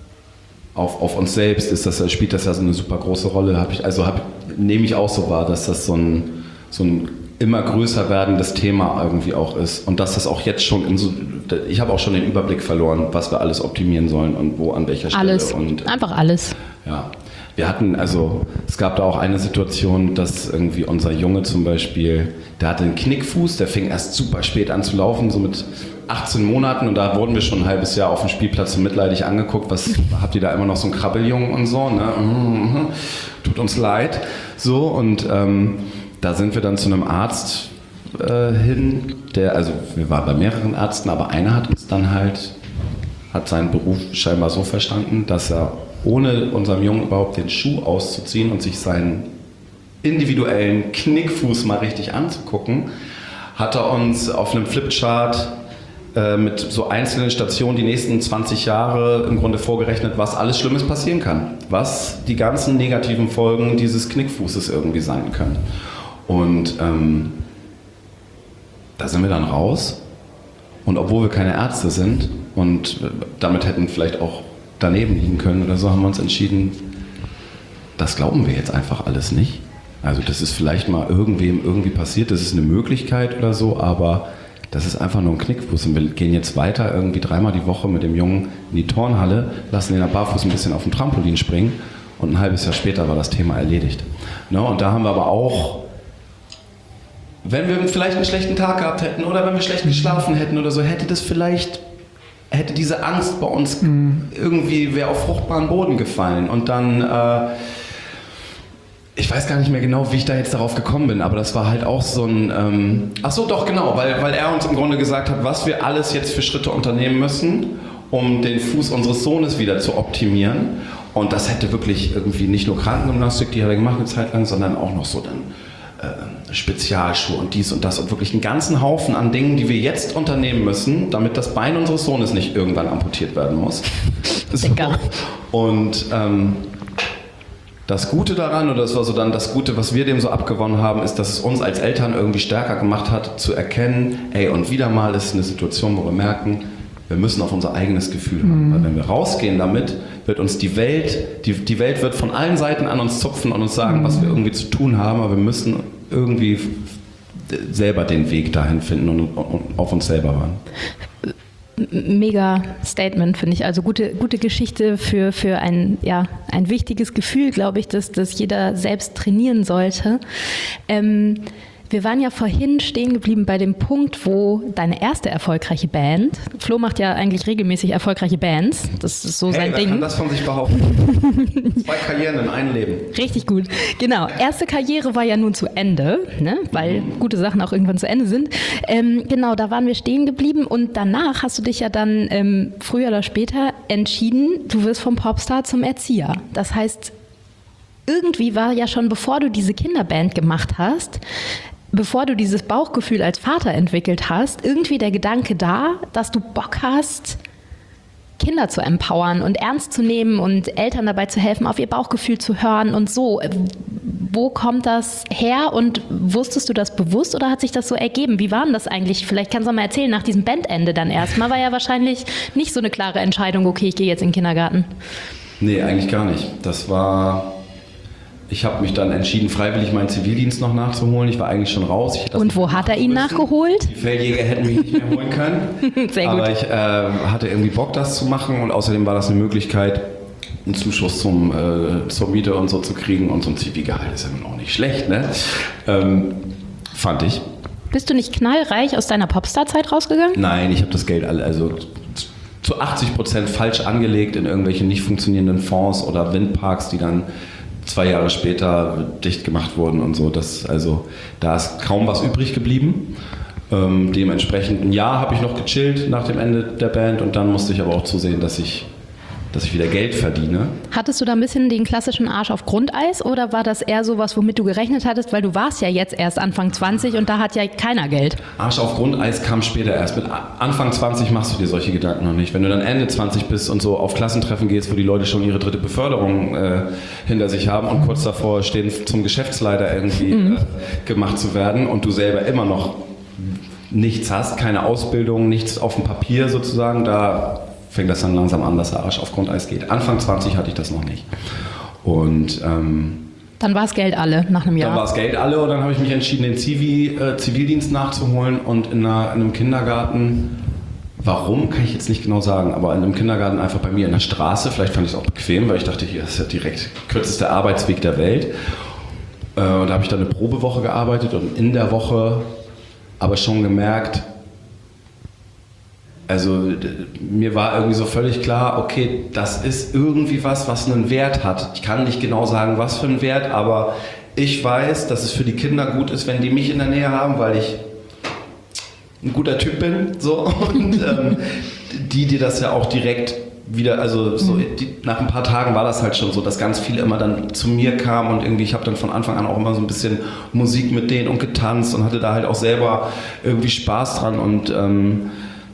auf, auf uns selbst ist das, spielt das ja so eine super große Rolle. Hab ich, also hab, nehme ich auch so wahr, dass das so ein, so ein immer größer werdendes Thema irgendwie auch ist und dass das auch jetzt schon in so, ich habe auch schon den Überblick verloren, was wir alles optimieren sollen und wo, an welcher Stelle. Alles, und, einfach alles. Ja, wir hatten, also es gab da auch eine Situation, dass irgendwie unser Junge zum Beispiel, der hatte einen Knickfuß, der fing erst super spät an zu laufen, so mit achtzehn Monaten und da wurden wir schon ein halbes Jahr auf dem Spielplatz so mitleidig angeguckt, was, habt ihr da immer noch so einen Krabbeljungen und so, ne? Tut uns leid, so und ähm, da sind wir dann zu einem Arzt äh, hin, der, also wir waren bei mehreren Ärzten, aber einer hat uns dann halt, hat seinen Beruf scheinbar so verstanden, dass er ohne unserem Jungen überhaupt den Schuh auszuziehen und sich seinen individuellen Knickfuß mal richtig anzugucken, hat er uns auf einem Flipchart äh, mit so einzelnen Stationen die nächsten zwanzig Jahre im Grunde vorgerechnet, was alles Schlimmes passieren kann, was die ganzen negativen Folgen dieses Knickfußes irgendwie sein können. Und ähm, da sind wir dann raus und obwohl wir keine Ärzte sind und damit hätten vielleicht auch daneben liegen können oder so, haben wir uns entschieden, das glauben wir jetzt einfach alles nicht. Also das ist vielleicht mal irgendwem irgendwie passiert, das ist eine Möglichkeit oder so, aber das ist einfach nur ein Knickfuß und wir gehen jetzt weiter irgendwie dreimal die Woche mit dem Jungen in die Turnhalle, lassen ihn am Barfuß ein bisschen auf dem Trampolin springen und ein halbes Jahr später war das Thema erledigt. Ne? Und da haben wir aber auch, wenn wir vielleicht einen schlechten Tag gehabt hätten oder wenn wir schlecht geschlafen hätten oder so, hätte das vielleicht, hätte diese Angst bei uns mhm. irgendwie, wäre auf fruchtbaren Boden gefallen. Und dann, äh, ich weiß gar nicht mehr genau, wie ich da jetzt darauf gekommen bin, aber das war halt auch so ein, ähm, ach so, doch, genau, weil, weil er uns im Grunde gesagt hat, was wir alles jetzt für Schritte unternehmen müssen, um den Fuß unseres Sohnes wieder zu optimieren. Und das hätte wirklich irgendwie nicht nur Krankengymnastik, die hat er gemacht eine Zeit lang, sondern auch noch so dann Spezialschuhe und dies und das und wirklich einen ganzen Haufen an Dingen, die wir jetzt unternehmen müssen, damit das Bein unseres Sohnes nicht irgendwann amputiert werden muss. So. Und ähm, das Gute daran, oder das war so dann das Gute, was wir dem so abgewonnen haben, ist, dass es uns als Eltern irgendwie stärker gemacht hat, zu erkennen, ey, und wieder mal ist eine Situation, wo wir merken, wir müssen auf unser eigenes Gefühl hören. Mhm. Weil wenn wir rausgehen damit, wird uns die Welt, die, die Welt wird von allen Seiten an uns zupfen und uns sagen, mhm. was wir irgendwie zu tun haben, aber wir müssen irgendwie selber den Weg dahin finden und, und auf uns selber hören. Mega Statement, finde ich. Also gute, gute Geschichte für, für ein, ja, ein wichtiges Gefühl, glaube ich, dass, dass jeder selbst trainieren sollte. Ähm, Wir waren ja vorhin stehen geblieben bei dem Punkt, wo deine erste erfolgreiche Band, Flo macht ja eigentlich regelmäßig erfolgreiche Bands, das ist so hey, sein wer Ding. kann das von sich behaupten? Zwei Karrieren in einem Leben. Richtig gut, genau. Erste Karriere war ja nun zu Ende, ne? Weil gute Sachen auch irgendwann zu Ende sind. Ähm, genau, da waren wir stehen geblieben und danach hast du dich ja dann ähm, früher oder später entschieden, du wirst vom Popstar zum Erzieher. Das heißt, irgendwie war ja schon, bevor du diese Kinderband gemacht hast, bevor du dieses Bauchgefühl als Vater entwickelt hast, irgendwie der Gedanke da, dass du Bock hast, Kinder zu empowern und ernst zu nehmen und Eltern dabei zu helfen, auf ihr Bauchgefühl zu hören und so. Wo kommt das her und wusstest du das bewusst oder hat sich das so ergeben? Wie war denn das eigentlich? Vielleicht kannst du mal erzählen, nach diesem Bandende dann erstmal war ja wahrscheinlich nicht so eine klare Entscheidung, okay, ich gehe jetzt in den Kindergarten. Nee, eigentlich gar nicht. Das war... Ich habe mich dann entschieden, freiwillig meinen Zivildienst noch nachzuholen. Ich war eigentlich schon raus. Und wo hat er ihn nachgeholt? Die Feldjäger hätten mich nicht mehr holen können. Sehr gut. Aber ich äh, hatte irgendwie Bock, das zu machen. Und außerdem war das eine Möglichkeit, einen Zuschuss zum, äh, zur Miete und so zu kriegen. Und so ein Zivilgehalt ist ja nun auch nicht schlecht, ne? Ähm, fand ich. Bist du nicht knallreich aus deiner Popstar-Zeit rausgegangen? Nein, ich habe das Geld alle, also zu achtzig Prozent falsch angelegt in irgendwelche nicht funktionierenden Fonds oder Windparks, die dann zwei Jahre später dicht gemacht wurden und so. Das, also, da ist kaum was übrig geblieben. Ähm, dementsprechend ein Jahr habe ich noch gechillt nach dem Ende der Band und dann musste ich aber auch zusehen, dass ich, dass ich wieder Geld verdiene. Hattest du da ein bisschen den klassischen Arsch auf Grundeis oder war das eher sowas, womit du gerechnet hattest? Weil du warst ja jetzt erst Anfang zwanzig und da hat ja keiner Geld. Arsch auf Grundeis kam später erst. Mit Anfang zwanzig machst du dir solche Gedanken noch nicht. Wenn du dann Ende zwanzig bist und so auf Klassentreffen gehst, wo die Leute schon ihre dritte Beförderung äh, hinter sich haben und kurz davor stehen, zum Geschäftsleiter irgendwie mhm. äh, gemacht zu werden und du selber immer noch nichts hast, keine Ausbildung, nichts auf dem Papier sozusagen, da fängt das dann langsam an, dass der Arsch auf Grundeis geht. Anfang zwanzig hatte ich das noch nicht. Und ähm, dann war es Geld alle nach einem Jahr. Dann war es Geld alle und dann habe ich mich entschieden, den Zivi, äh, Zivildienst nachzuholen und in, einer, in einem Kindergarten, warum, kann ich jetzt nicht genau sagen, aber in einem Kindergarten einfach bei mir in der Straße, vielleicht fand ich es auch bequem, weil ich dachte, hier ist ja direkt kürzester Arbeitsweg der Welt. Äh, und da habe ich dann eine Probewoche gearbeitet und in der Woche aber schon gemerkt, also mir war irgendwie so völlig klar, okay, das ist irgendwie was, was einen Wert hat. Ich kann nicht genau sagen, was für einen Wert, aber ich weiß, dass es für die Kinder gut ist, wenn die mich in der Nähe haben, weil ich ein guter Typ bin. So. Und ähm, die, die das ja auch direkt wieder, also so, die, nach ein paar Tagen war das halt schon so, dass ganz viele immer dann zu mir kamen und irgendwie, ich habe dann von Anfang an auch immer so ein bisschen Musik mit denen und getanzt und hatte da halt auch selber irgendwie Spaß dran und ähm,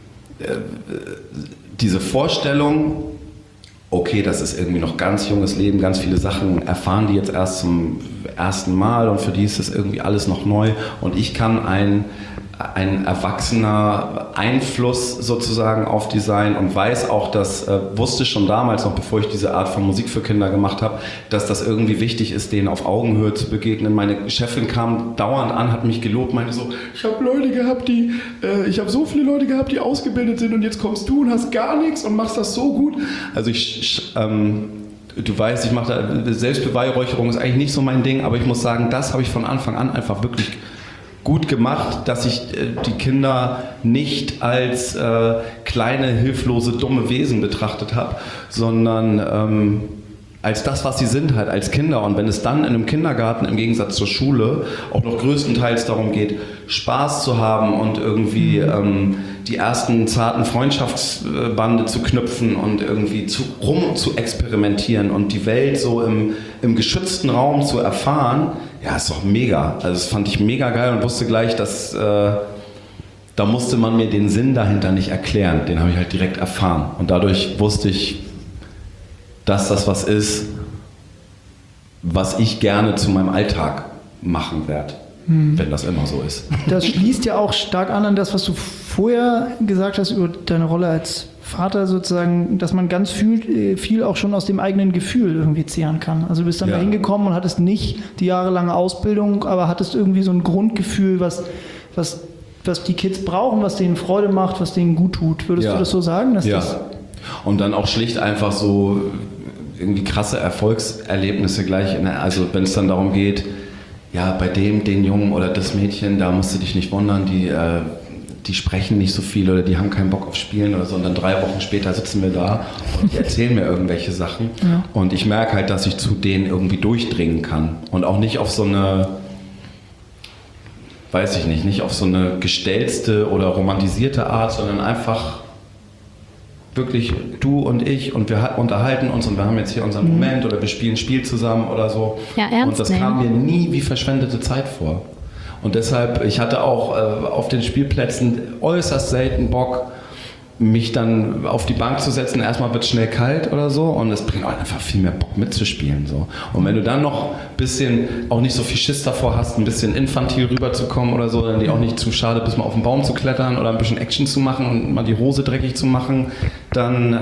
diese Vorstellung, okay, das ist irgendwie noch ganz junges Leben, ganz viele Sachen erfahren die jetzt erst zum ersten Mal und für die ist das irgendwie alles noch neu und ich kann ein, ein erwachsener Einfluss sozusagen auf die sein und weiß auch, dass, äh, wusste schon damals noch, bevor ich diese Art von Musik für Kinder gemacht habe, dass das irgendwie wichtig ist, denen auf Augenhöhe zu begegnen. Meine Chefin kam dauernd an, hat mich gelobt, meinte so, ich habe Leute gehabt, die, äh, ich habe so viele Leute gehabt, die ausgebildet sind und jetzt kommst du und hast gar nichts und machst das so gut. Also ich, ähm, du weißt, ich mache da, Selbstbeweihräucherung ist eigentlich nicht so mein Ding, aber ich muss sagen, das habe ich von Anfang an einfach wirklich gut gemacht, dass ich äh, die Kinder nicht als äh, kleine, hilflose, dumme Wesen betrachtet habe, sondern ähm, als das, was sie sind, halt als Kinder. Und wenn es dann in einem Kindergarten im Gegensatz zur Schule auch noch größtenteils darum geht, Spaß zu haben und irgendwie ähm, die ersten zarten Freundschaftsbande zu knüpfen und irgendwie zu, rum zu experimentieren und die Welt so im, im geschützten Raum zu erfahren, ja, ist doch mega. Also das fand ich mega geil und wusste gleich, dass äh, da musste man mir den Sinn dahinter nicht erklären. Den habe ich halt direkt erfahren. Und dadurch wusste ich, dass das was ist, was ich gerne zu meinem Alltag machen werde, hm. wenn das immer so ist. Das schließt ja auch stark an an das, was du vorher gesagt hast über deine Rolle als Vater sozusagen, dass man ganz viel, viel auch schon aus dem eigenen Gefühl irgendwie zehren kann. Also du bist dann ja. da hingekommen und hattest nicht die jahrelange Ausbildung, aber hattest irgendwie so ein Grundgefühl, was, was, was die Kids brauchen, was denen Freude macht, was denen gut tut. Würdest ja. du das so sagen? Dass ja. das und dann auch schlicht einfach so irgendwie krasse Erfolgserlebnisse gleich, in der, also wenn es dann darum geht, ja, bei dem, den Jungen oder das Mädchen, da musst du dich nicht wundern, die, äh, die sprechen nicht so viel oder die haben keinen Bock auf Spielen oder so. Und dann drei Wochen später sitzen wir da und die erzählen mir irgendwelche Sachen. Ja. Und ich merke halt, dass ich zu denen irgendwie durchdringen kann. Und auch nicht auf so eine, weiß ich nicht, nicht auf so eine gestelzte oder romantisierte Art, sondern einfach wirklich du und ich und wir unterhalten uns und wir haben jetzt hier unseren Moment oder wir spielen ein Spiel zusammen oder so. Ja, ernst und das nehmen. kam mir nie wie verschwendete Zeit vor. Und deshalb, ich hatte auch äh, auf den Spielplätzen äußerst selten Bock, mich dann auf die Bank zu setzen. Erstmal wird es schnell kalt oder so und es bringt auch einfach viel mehr Bock mitzuspielen. So. Und wenn du dann noch ein bisschen, auch nicht so viel Schiss davor hast, ein bisschen infantil rüberzukommen oder so, dann dir auch nicht zu schade bist, mal auf den Baum zu klettern oder ein bisschen Action zu machen und mal die Hose dreckig zu machen, dann,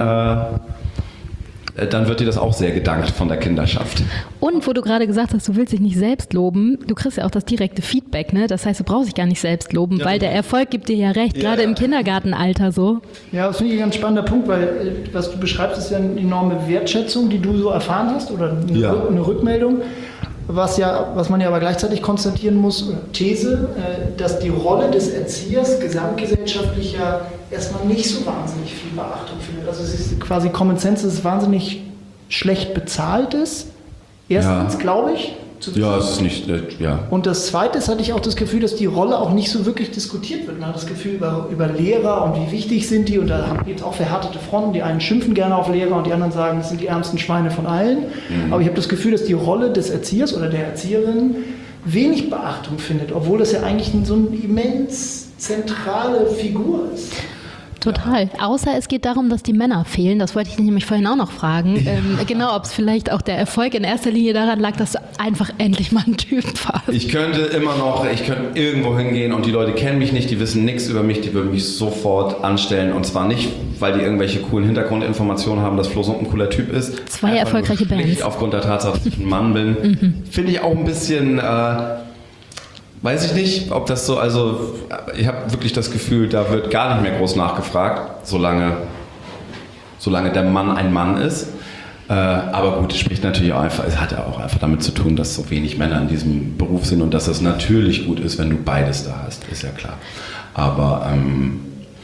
äh, dann wird dir das auch sehr gedankt von der Kinderschaft. Und wo du gerade gesagt hast, du willst dich nicht selbst loben, du kriegst ja auch das direkte Feedback, ne? Das heißt, du brauchst dich gar nicht selbst loben, ja, weil der Erfolg gibt dir ja recht, ja, gerade ja. im Kindergartenalter so. Ja, das finde ich ein ganz spannender Punkt, weil was du beschreibst, ist ja eine enorme Wertschätzung, die du so erfahren hast oder eine, ja. Rück, eine Rückmeldung. Was, ja, was man ja aber gleichzeitig konstatieren muss, These, dass die Rolle des Erziehers gesamtgesellschaftlich ja erstmal nicht so wahnsinnig viel Beachtung findet. Also es ist quasi Common Sense, dass es wahnsinnig schlecht bezahlt ist. Erstens, ja. glaube ich. Ja, es ist nicht, äh, ja. Und das Zweite ist, hatte ich auch das Gefühl, dass die Rolle auch nicht so wirklich diskutiert wird. Man hat das Gefühl über, über Lehrer und wie wichtig sind die und da gibt es auch verhärtete Fronten. Die einen schimpfen gerne auf Lehrer und die anderen sagen, das sind die ärmsten Schweine von allen. Mhm. Aber ich habe das Gefühl, dass die Rolle des Erziehers oder der Erzieherin wenig Beachtung findet, obwohl das ja eigentlich so eine immens zentrale Figur ist. Total. Ja. Außer es geht darum, dass die Männer fehlen. Das wollte ich nämlich vorhin auch noch fragen. Ja. Ähm, genau, ob es vielleicht auch der Erfolg in erster Linie daran lag, dass du einfach endlich mal ein Typ warst. Ich könnte immer noch, ich könnte irgendwo hingehen und die Leute kennen mich nicht, die wissen nichts über mich, die würden mich sofort anstellen. Und zwar nicht, weil die irgendwelche coolen Hintergrundinformationen haben, dass Flo Sump ein cooler Typ ist. Zwei einfach erfolgreiche Bands. Aufgrund der Tatsache, dass ich ein Mann bin. Mhm. Finde ich auch ein bisschen... Äh, Weiß ich nicht, ob das so, also ich habe wirklich das Gefühl, da wird gar nicht mehr groß nachgefragt, solange, solange der Mann ein Mann ist. Äh, aber gut, es spricht natürlich auch einfach, es hat ja auch einfach damit zu tun, dass so wenig Männer in diesem Beruf sind und dass es natürlich gut ist, wenn du beides da hast, ist ja klar. Aber ähm,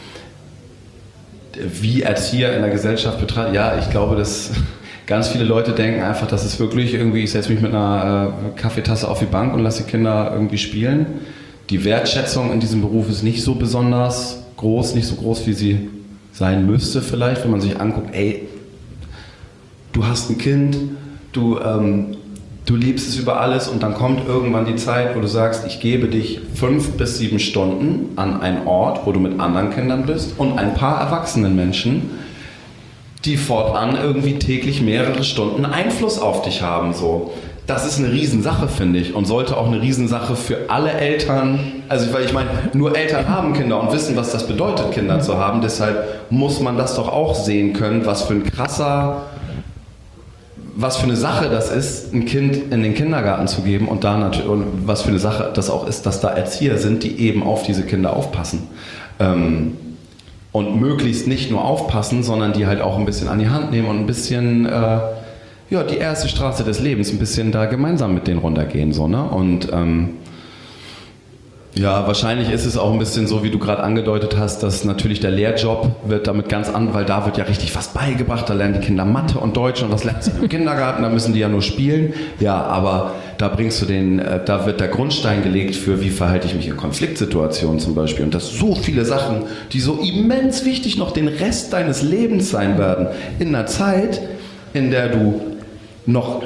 wie Erzieher in der Gesellschaft betrachtet, ja, ich glaube, dass... Ganz viele Leute denken einfach, dass es wirklich irgendwie, ich setze mich mit einer äh, Kaffeetasse auf die Bank und lasse die Kinder irgendwie spielen. Die Wertschätzung in diesem Beruf ist nicht so besonders groß, nicht so groß, wie sie sein müsste vielleicht, wenn man sich anguckt, ey, du hast ein Kind, du, ähm, du liebst es über alles und dann kommt irgendwann die Zeit, wo du sagst, ich gebe dich fünf bis sieben Stunden an einen Ort, wo du mit anderen Kindern bist und ein paar erwachsenen Menschen, die fortan irgendwie täglich mehrere Stunden Einfluss auf dich haben. So. Das ist eine Riesensache, finde ich, und sollte auch eine Riesensache für alle Eltern, also weil ich meine, nur Eltern haben Kinder und wissen, was das bedeutet, Kinder zu haben, deshalb muss man das doch auch sehen können, was für ein krasser, was für eine Sache das ist, ein Kind in den Kindergarten zu geben und da natürlich, und was für eine Sache das auch ist, dass da Erzieher sind, die eben auf diese Kinder aufpassen. Ähm, Und möglichst nicht nur aufpassen, sondern die halt auch ein bisschen an die Hand nehmen und ein bisschen, äh, ja, die erste Straße des Lebens, ein bisschen da gemeinsam mit denen runtergehen. So, ne? Und ähm, ja, wahrscheinlich ist es auch ein bisschen so, wie du gerade angedeutet hast, dass natürlich der Lehrjob wird damit ganz an, weil da wird ja richtig was beigebracht, da lernen die Kinder Mathe und Deutsch und das lernen sie im Kindergarten, da müssen die ja nur spielen. Ja, aber da bringst du den, da wird der Grundstein gelegt für, wie verhalte ich mich in Konfliktsituationen zum Beispiel. Und das so viele Sachen, die so immens wichtig noch den Rest deines Lebens sein werden, in einer Zeit, in der du noch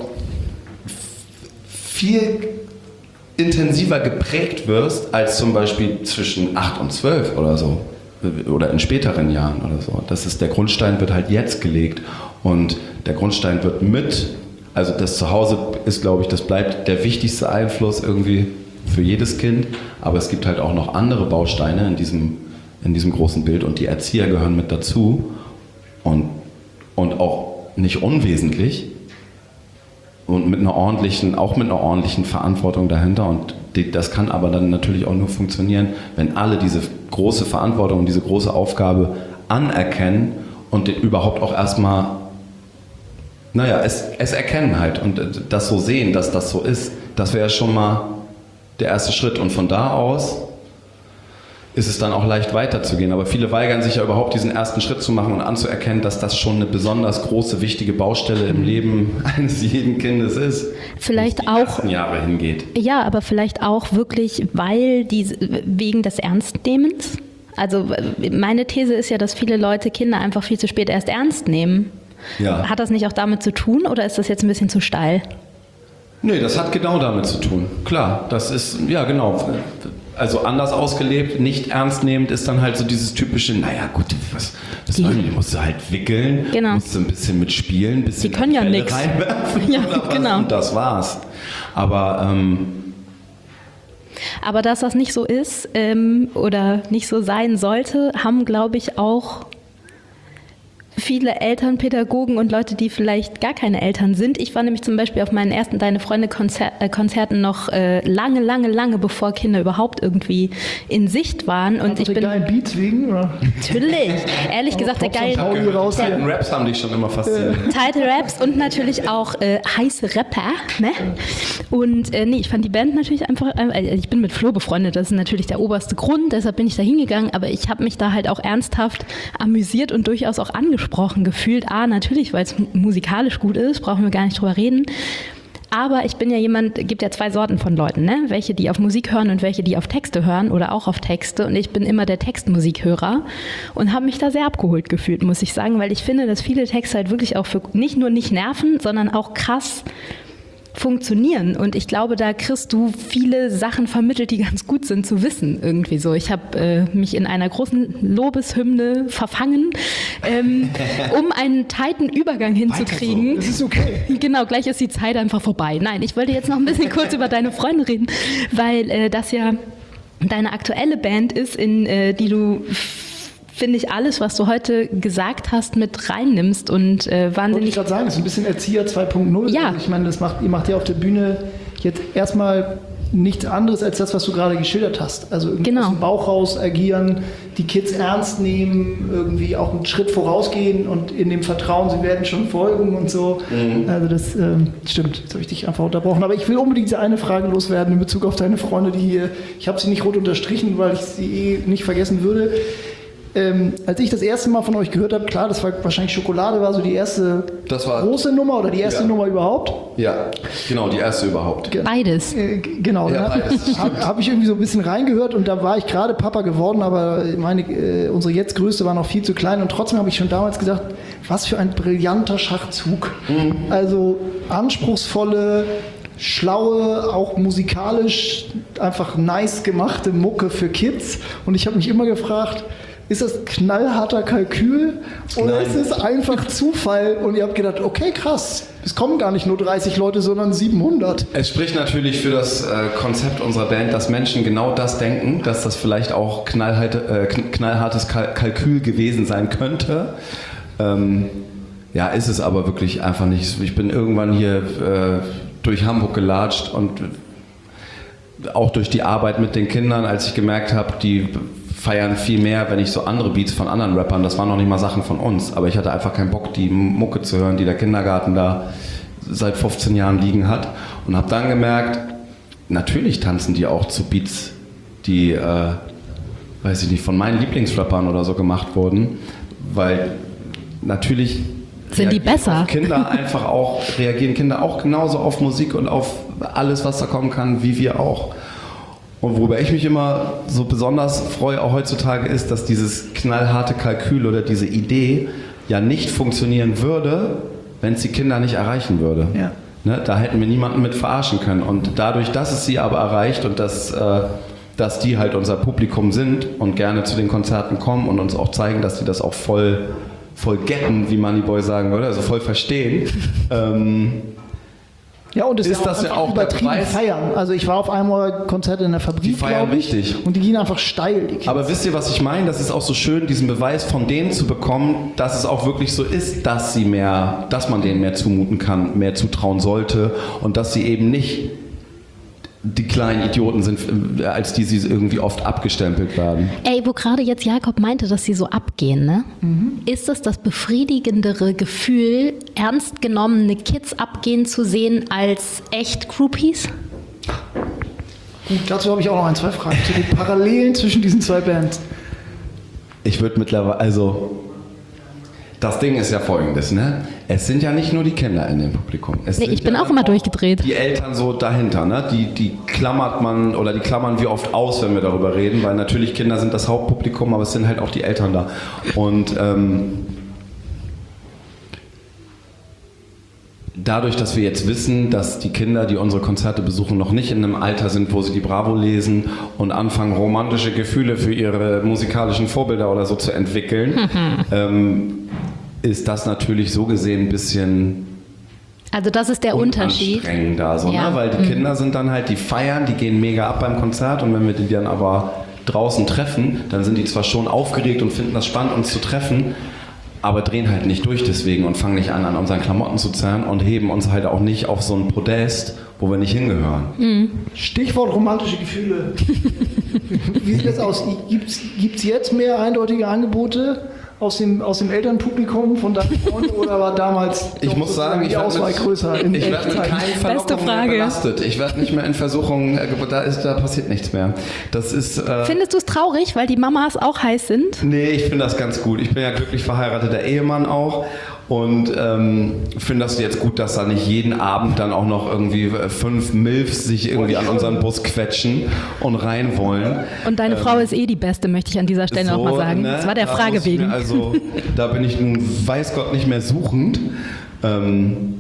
viel intensiver geprägt wirst als zum Beispiel zwischen acht und zwölf oder so oder in späteren Jahren oder so. Das ist, der Grundstein wird halt jetzt gelegt und der Grundstein wird mit, also das Zuhause ist, glaube ich, das bleibt der wichtigste Einfluss irgendwie für jedes Kind, aber es gibt halt auch noch andere Bausteine in diesem, in diesem großen Bild und die Erzieher gehören mit dazu und, und auch nicht unwesentlich. Und mit einer ordentlichen, auch mit einer ordentlichen Verantwortung dahinter. Und die, das kann aber dann natürlich auch nur funktionieren, wenn alle diese große Verantwortung und diese große Aufgabe anerkennen und überhaupt auch erstmal, naja, es, es erkennen halt und das so sehen, dass das so ist. Das wäre schon mal der erste Schritt. Und von da aus ist es dann auch leicht weiterzugehen. Aber viele weigern sich ja überhaupt, diesen ersten Schritt zu machen und anzuerkennen, dass das schon eine besonders große, wichtige Baustelle im Leben eines jeden Kindes ist. Vielleicht wo es die auch ersten Jahre hingeht. Ja, aber vielleicht auch wirklich, weil die, wegen des Ernstnehmens. Also meine These ist ja, dass viele Leute Kinder einfach viel zu spät erst ernst nehmen. Ja. Hat das nicht auch damit zu tun oder ist das jetzt ein bisschen zu steil? Nee, das hat genau damit zu tun. Klar, das ist, ja genau. Also anders ausgelebt, nicht ernst nehmend ist dann halt so dieses typische, naja gut, was, was Die- sollen die, musst du halt wickeln, Genau. musst du ein bisschen mitspielen, ein bisschen Die können ja Bälle nix. reinwerfen Ja, oder was, genau. und das war's. Aber ähm, Aber dass das nicht so ist ähm, oder nicht so sein sollte, haben, glaube ich, auch viele Eltern, Pädagogen und Leute, die vielleicht gar keine Eltern sind. Ich war nämlich zum Beispiel auf meinen ersten Deine Freunde Konzer äh, Konzerten noch äh, lange, lange, lange bevor Kinder überhaupt irgendwie in Sicht waren. Und Einfach ich der bin geilen Beats wegen? Oder? natürlich, ehrlich gesagt, der Props an geile Pauli raus die hier. Raps haben dich schon immer fasziniert. Title Raps und natürlich auch äh, heiße Rapper. Ne? Und äh, nee, ich fand die Band natürlich einfach, äh, ich bin mit Flo befreundet, das ist natürlich der oberste Grund, deshalb bin ich da hingegangen, aber ich habe mich da halt auch ernsthaft amüsiert und durchaus auch angesprochen gefühlt. A, natürlich, weil es musikalisch gut ist, brauchen wir gar nicht drüber reden. Aber ich bin ja jemand, gibt ja zwei Sorten von Leuten, ne? Welche, die auf Musik hören und welche, die auf Texte hören oder auch auf Texte. Und ich bin immer der Textmusikhörer und habe mich da sehr abgeholt gefühlt, muss ich sagen, weil ich finde, dass viele Texte halt wirklich auch für nicht nur nicht nerven, sondern auch krass funktionieren. Und ich glaube, da kriegst du viele Sachen vermittelt, die ganz gut sind zu wissen, irgendwie so. Ich habe äh, mich in einer großen Lobeshymne verfangen, ähm, um einen tighten Übergang hinzukriegen. Das ist okay. Genau, gleich ist die Zeit einfach vorbei. Nein, ich wollte jetzt noch ein bisschen kurz über deine Freunde reden, weil äh, das ja deine aktuelle Band ist, in äh, die du, finde ich, alles, was du heute gesagt hast, mit reinnimmst und äh, Wollte ich wahnsinnig... gerade sagen, das ist ein bisschen Erzieher zwei Punkt null. Ja. Also ich meine, das macht, ihr macht ja auf der Bühne jetzt erstmal nichts anderes als das, was du gerade geschildert hast. Also irgendwie Genau. aus dem Bauch raus agieren, die Kids ernst nehmen, irgendwie auch einen Schritt vorausgehen und in dem Vertrauen, sie werden schon folgen und so. Also das ähm, stimmt, jetzt habe ich dich einfach unterbrochen. Aber ich will unbedingt diese eine Frage loswerden in Bezug auf deine Freunde, die hier, ich habe sie nicht rot unterstrichen, weil ich sie eh nicht vergessen würde. Ähm, als ich das erste Mal von euch gehört habe, klar, das war wahrscheinlich Schokolade, war so die erste Das war- große Nummer oder die erste Ja. Nummer überhaupt. Ja, genau, die erste überhaupt. Beides. Äh, g- genau, Ja, da beides. habe hab ich irgendwie so ein bisschen reingehört und da war ich gerade Papa geworden, aber meine, äh, unsere jetzt größte war noch viel zu klein und trotzdem habe ich schon damals gesagt, was für ein brillanter Schachzug. Also anspruchsvolle, schlaue, auch musikalisch einfach nice gemachte Mucke für Kids und ich habe mich immer gefragt, ist das knallharter Kalkül oder Nein. ist es einfach Zufall? Und ihr habt gedacht, okay, krass, es kommen gar nicht nur dreißig Leute, sondern siebenhundert. Es spricht natürlich für das äh, Konzept unserer Band, dass Menschen genau das denken, dass das vielleicht auch knallharte, äh, kn- knallhartes Kal Kalkül gewesen sein könnte. Ähm, ja, ist es aber wirklich einfach nicht. Ich bin irgendwann hier äh, durch Hamburg gelatscht und auch durch die Arbeit mit den Kindern, als ich gemerkt habe, die feiern viel mehr, wenn ich so andere Beats von anderen Rappern, das waren noch nicht mal Sachen von uns, aber ich hatte einfach keinen Bock, die Mucke zu hören, die der Kindergarten da seit fünfzehn Jahren liegen hat und habe dann gemerkt, natürlich tanzen die auch zu Beats, die, äh, weiß ich nicht, von meinen Lieblingsrappern oder so gemacht wurden, weil natürlich Sind die reagieren besser? auf Kinder einfach auch, reagieren Kinder auch genauso auf Musik und auf alles, was da kommen kann, wie wir auch. Und worüber ich mich immer so besonders freue, auch heutzutage, ist, dass dieses knallharte Kalkül oder diese Idee ja nicht funktionieren würde, wenn es die Kinder nicht erreichen würde. Ja. Ne, da hätten wir niemanden mit verarschen können. Und dadurch, dass es sie aber erreicht und dass, äh, dass die halt unser Publikum sind und gerne zu den Konzerten kommen und uns auch zeigen, dass die das auch voll, voll getten, wie Moneyboy sagen würde, also voll verstehen, ähm, Ja, und es Ist ja das ja einfach auch der übertrieben Preis? feiern. Also ich war auf einmal Konzert in der Die Fabrik, feiern glaube ich, richtig. und die gehen einfach steil, die Kids. Aber wisst ihr, was ich meine? Das ist auch so schön, diesen Beweis von denen zu bekommen, dass es auch wirklich so ist, dass sie mehr, dass man denen mehr zumuten kann, mehr zutrauen sollte und dass sie eben nicht die kleinen Idioten sind, als die sie irgendwie oft abgestempelt werden. Ey, wo gerade jetzt Jakob meinte, dass sie so abgehen, ne? Ist es das befriedigendere Gefühl, ernst genommene Kids abgehen zu sehen, als echt Groupies? Gut, dazu habe ich auch noch ein, zwei Fragen zu den Parallelen zwischen diesen zwei Bands. Ich würde mittlerweile, also das Ding ist ja folgendes, ne? Es sind ja nicht nur die Kinder in dem Publikum. Es Nee, sind ich bin ja auch immer durchgedreht. Die Eltern so dahinter, ne? Die, die klammert man oder die klammern wir oft aus, wenn wir darüber reden, weil natürlich Kinder sind das Hauptpublikum, aber es sind halt auch die Eltern da. Und ähm, dadurch, dass wir jetzt wissen, dass die Kinder, die unsere Konzerte besuchen, noch nicht in einem Alter sind, wo sie die Bravo lesen und anfangen, romantische Gefühle für ihre musikalischen Vorbilder oder so zu entwickeln, mhm. ähm, ist das natürlich so gesehen ein bisschen Also das ist der Unterschied. Unanstrengender, so, Ja. ne? Weil die Mhm. Kinder sind dann halt, die feiern, die gehen mega ab beim Konzert und wenn wir die dann aber draußen treffen, dann sind die zwar schon aufgeregt und finden das spannend, uns zu treffen, aber drehen halt nicht durch deswegen und fangen nicht an, an unseren Klamotten zu zerren und heben uns halt auch nicht auf so ein Podest, wo wir nicht hingehören. Mhm. Stichwort romantische Gefühle. Wie sieht das aus? Gibt es jetzt mehr eindeutige Angebote aus dem, aus dem Elternpublikum von deinen Freunden oder war damals Ich doch muss sagen, ich die werde Auswahl mit, größer? In ich werde mit Zeiten? keinen Verlockungen mehr Frage. belastet. Ich werde nicht mehr in Versuchungen, äh, da, ist, da passiert nichts mehr. Das ist... Äh, Findest du es traurig, weil die Mamas auch heiß sind? Nee, ich finde das ganz gut. Ich bin ja glücklich verheirateter Ehemann auch und ähm, finde das jetzt gut, dass da nicht jeden Abend dann auch noch irgendwie fünf Milfs sich irgendwie an unseren Bus quetschen und rein wollen. Und deine Ähm, Frau ist eh die Beste, möchte ich an dieser Stelle so, nochmal sagen. ne, Das war der da Frage muss ich wegen. mir Also da bin ich nun, weiß Gott, nicht mehr suchend. Ähm,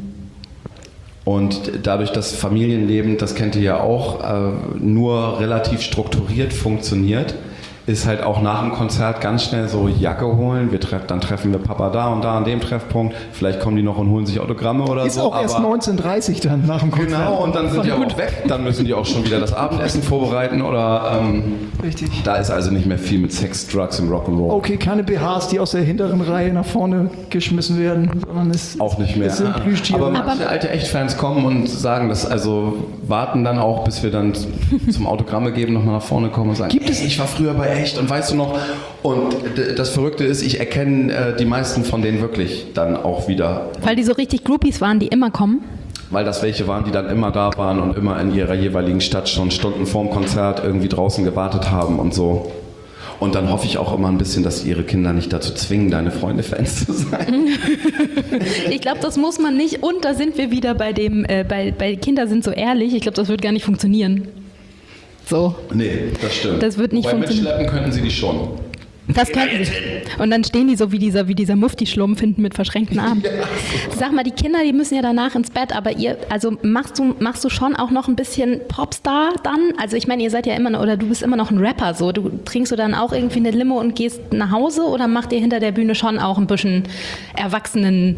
Und dadurch, dass Familienleben, das kennt ihr ja auch, äh, nur relativ strukturiert funktioniert, ist halt auch nach dem Konzert ganz schnell so Jacke holen. Wir treff, dann treffen wir Papa da und da an dem Treffpunkt. Vielleicht kommen die noch und holen sich Autogramme oder Ist so. auch erst aber neunzehnhundertdreißig dann nach dem Konzert. Genau, und dann sind die auch weg. Dann müssen die auch schon wieder das Abendessen vorbereiten oder ähm, Richtig. da ist also nicht mehr viel mit Sex, Drugs und Rock'n'Roll. Okay, keine B Hs, die aus der hinteren Reihe nach vorne geschmissen werden, sondern es, Auch nicht mehr. es sind Plüschtiere. Aber manche Aber- alte Echtfans kommen und sagen das, also warten dann auch, bis wir dann zum Autogramme geben nochmal nach vorne kommen und sagen, gibt es, ich war früher bei Echt und weißt du noch, und d- das Verrückte ist, ich erkenne äh, die meisten von denen wirklich dann auch wieder, Weil die so richtig Groupies waren, die immer kommen. weil das welche waren, die dann immer da waren und immer in ihrer jeweiligen Stadt schon Stunden vorm Konzert irgendwie draußen gewartet haben und so. Und dann hoffe ich auch immer ein bisschen, dass sie ihre Kinder nicht dazu zwingen, deine Freunde Fans zu sein. Ich glaube, das muss man nicht. Und da sind wir wieder bei dem, äh, bei, bei Kinder sind so ehrlich. Ich glaube, das wird gar nicht funktionieren. So. Nee, das stimmt. Das wird nicht Wobei funktionieren. mitschleppen könnten sie die schon. Das könnten sie. Und dann stehen die so wie dieser, wie dieser Mufti-Schlumpf hinten mit verschränkten Armen. Sag mal, die Kinder, die müssen ja danach ins Bett, aber ihr, also machst du, machst du schon auch noch ein bisschen Popstar dann? Also ich meine, ihr seid ja immer noch, oder du bist immer noch ein Rapper, so. Du trinkst du dann auch irgendwie eine Limo und gehst nach Hause oder macht ihr hinter der Bühne schon auch ein bisschen Erwachsenen?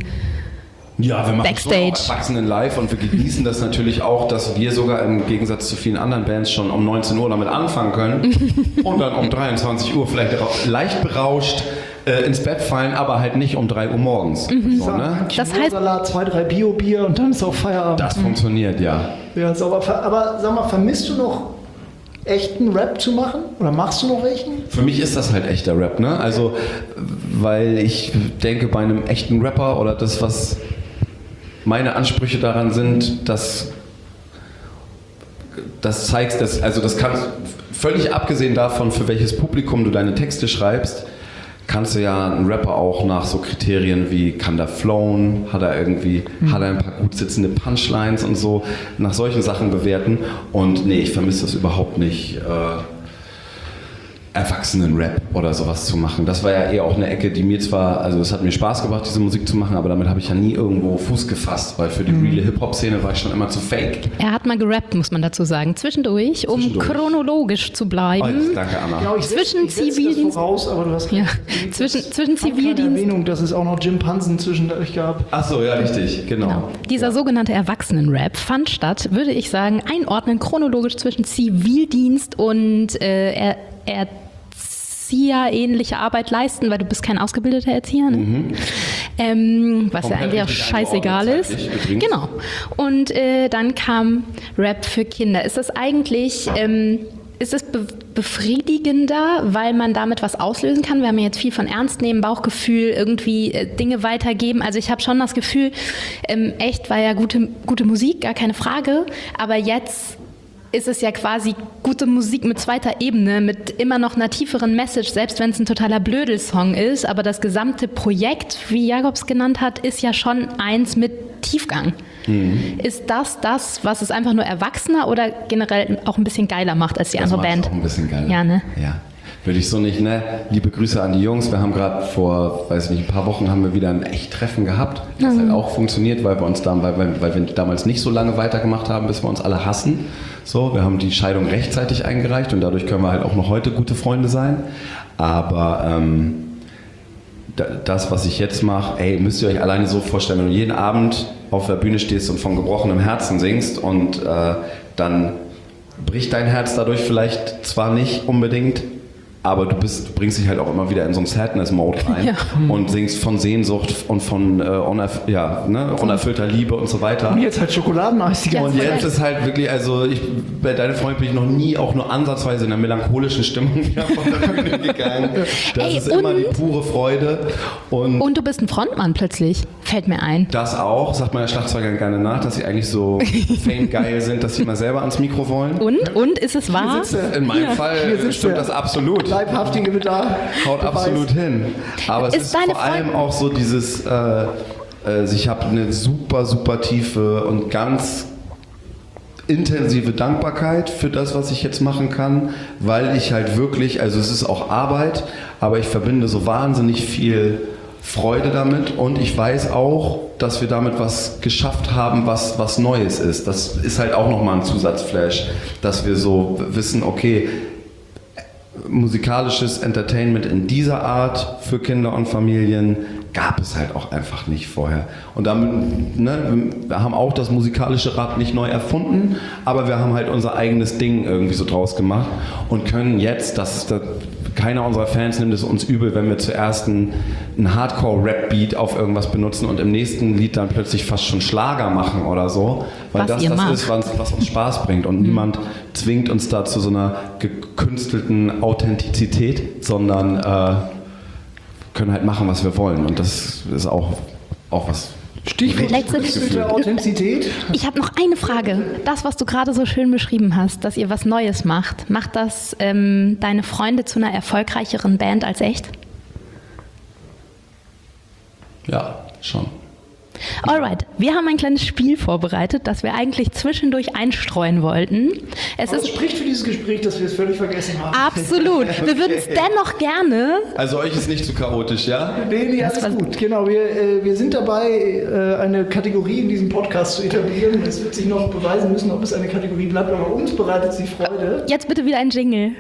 Ja, wir machen Backstage. schon auch Erwachsenen live und wir genießen das natürlich auch, dass wir sogar im Gegensatz zu vielen anderen Bands schon um neunzehn Uhr damit anfangen können und dann um dreiundzwanzig Uhr vielleicht leicht berauscht äh, ins Bett fallen, aber halt nicht um drei Uhr morgens. So, ne? Das heißt- Salat, zwei, drei Bio-Bier und dann ist auch Feierabend. Das funktioniert, ja. Ja, sauber. Aber sag mal, vermisst du noch echten Rap zu machen? Oder machst du noch welchen? Für mich ist das halt echter Rap, ne? Also, weil ich denke, bei einem echten Rapper oder das, was meine Ansprüche daran sind, dass das zeigst, dass, also das kannst, völlig abgesehen davon, für welches Publikum du deine Texte schreibst, kannst du ja einen Rapper auch nach so Kriterien wie, kann der flowen, hat er irgendwie, mhm. hat er ein paar gut sitzende Punchlines und so, nach solchen Sachen bewerten. Und nee, ich vermisse das überhaupt nicht, äh, Erwachsenen-Rap oder sowas zu machen. Das war ja eher auch eine Ecke, die mir zwar, also es hat mir Spaß gemacht, diese Musik zu machen, aber damit habe ich ja nie irgendwo Fuß gefasst, weil für die Mhm. reale Hip-Hop-Szene war ich schon immer zu fake. Er hat mal gerappt, muss man dazu sagen, zwischendurch, um Zwischendurch. chronologisch zu Oh, bleiben. danke, Anna. Genau, ich setz- Zwischen ich setz das Zivildienst- voraus, aber du hast Ja, recht. zwischen, Das zwischen fand keine Zivildienst. Erwähnung, dass es auch noch Jim Pansen zwischendurch gab. Ach so, ja, richtig, genau. Genau. Dieser sogenannte Erwachsenen-Rap fand statt, würde ich sagen, einordnen chronologisch zwischen Zivildienst und äh, er, Erzieher-ähnliche Arbeit leisten, weil du bist kein ausgebildeter Erzieher, ne? Mhm. Ähm, was ja Komplett eigentlich auch richtig scheißegal ist. eingeordnet zeitlich übrigens. Genau. Und äh, dann kam Rap für Kinder. Ist das eigentlich... Ähm, Ist es be- befriedigender, weil man damit was auslösen kann? Wir haben ja jetzt viel von Ernst nehmen, Bauchgefühl, irgendwie äh, Dinge weitergeben. Also ich habe schon das Gefühl, ähm, echt war ja gute, gute Musik, gar keine Frage. Aber jetzt ist es ja quasi gute Musik mit zweiter Ebene, mit immer noch einer tieferen Message, selbst wenn es ein totaler Blödelsong ist. Aber das gesamte Projekt, wie Jakobs genannt hat, ist ja schon eins mit Tiefgang. Mhm. Ist das das, was es einfach nur erwachsener oder generell auch ein bisschen geiler macht als die das andere Band? Auch ein bisschen geiler. Ja, ne? Ja. Würde ich so nicht, ne? Liebe Grüße an die Jungs. Wir haben gerade vor, weiß ich nicht, ein paar Wochen haben wir wieder ein echt Treffen gehabt. Das mhm. hat auch funktioniert, weil wir uns da, weil, weil, weil wir damals nicht so lange weitergemacht haben, bis wir uns alle hassen. So, wir haben die Scheidung rechtzeitig eingereicht und dadurch können wir halt auch noch heute gute Freunde sein. Aber ähm, das, was ich jetzt mache, ey, müsst ihr euch alleine so vorstellen, wenn du jeden Abend auf der Bühne stehst und von gebrochenem Herzen singst und äh, dann bricht dein Herz dadurch vielleicht zwar nicht unbedingt, aber du, bist, du bringst dich halt auch immer wieder in so einen Sadness-Mode rein ja. und singst von Sehnsucht und von äh, unerf- ja, ne, unerfüllter Liebe und so weiter. Und jetzt halt Schokoladeneis die ganze Und jetzt ist halt wirklich, also ich, bei deiner Freundin bin ich noch nie auch nur ansatzweise in einer melancholischen Stimmung wieder von der Bühne gegangen. Das Ey, ist immer die pure Freude. Und, und du bist ein Frontmann plötzlich, fällt mir ein. Das auch, sagt meine Schlagzeuger gerne nach, dass sie eigentlich so fame-geil sind, dass sie immer selber ans Mikro wollen. Und? Und? Ist es wahr? In meinem ja. Fall stimmt das absolut. Leibhaftige da. Haut absolut hin. Aber es ist, ist vor allem auch so dieses, äh, äh, ich habe eine super, super tiefe und ganz intensive Dankbarkeit für das, was ich jetzt machen kann, weil ich halt wirklich, also es ist auch Arbeit, aber ich verbinde so wahnsinnig viel Freude damit und ich weiß auch, dass wir damit was geschafft haben, was, was Neues ist. Das ist halt auch nochmal ein Zusatzflash, dass wir so wissen, okay, musikalisches Entertainment in dieser Art für Kinder und Familien gab es halt auch einfach nicht vorher. Und damit, ne, wir haben auch das musikalische Rad nicht neu erfunden, aber wir haben halt unser eigenes Ding irgendwie so draus gemacht und können jetzt, das, das keiner unserer Fans nimmt es uns übel, wenn wir zuerst einen, einen Hardcore-Rap-Beat auf irgendwas benutzen und im nächsten Lied dann plötzlich fast schon Schlager machen oder so, weil was das das macht. ist, was, was uns Spaß bringt und mhm. niemand zwingt uns da zu so einer gekünstelten Authentizität, sondern äh, können halt machen, was wir wollen und das ist auch, auch was. Stichwort gekünstelte Authentizität. Ich habe noch eine Frage. Das, was du gerade so schön beschrieben hast, dass ihr was Neues macht, macht das ähm, deine Freunde zu einer erfolgreicheren Band als echt? Ja, schon. Alright, wir haben ein kleines Spiel vorbereitet, das wir eigentlich zwischendurch einstreuen wollten. Es Aber ist das spricht für dieses Gespräch, dass wir es völlig vergessen haben. Absolut. Wir würden es dennoch gerne... Also euch ist nicht zu chaotisch, ja? Nee, nee, alles gut. Genau, wir, äh, wir sind dabei, äh, eine Kategorie in diesem Podcast zu etablieren. Es wird sich noch beweisen müssen, ob es eine Kategorie bleibt, aber uns bereitet sie Freude. Jetzt bitte wieder ein Jingle.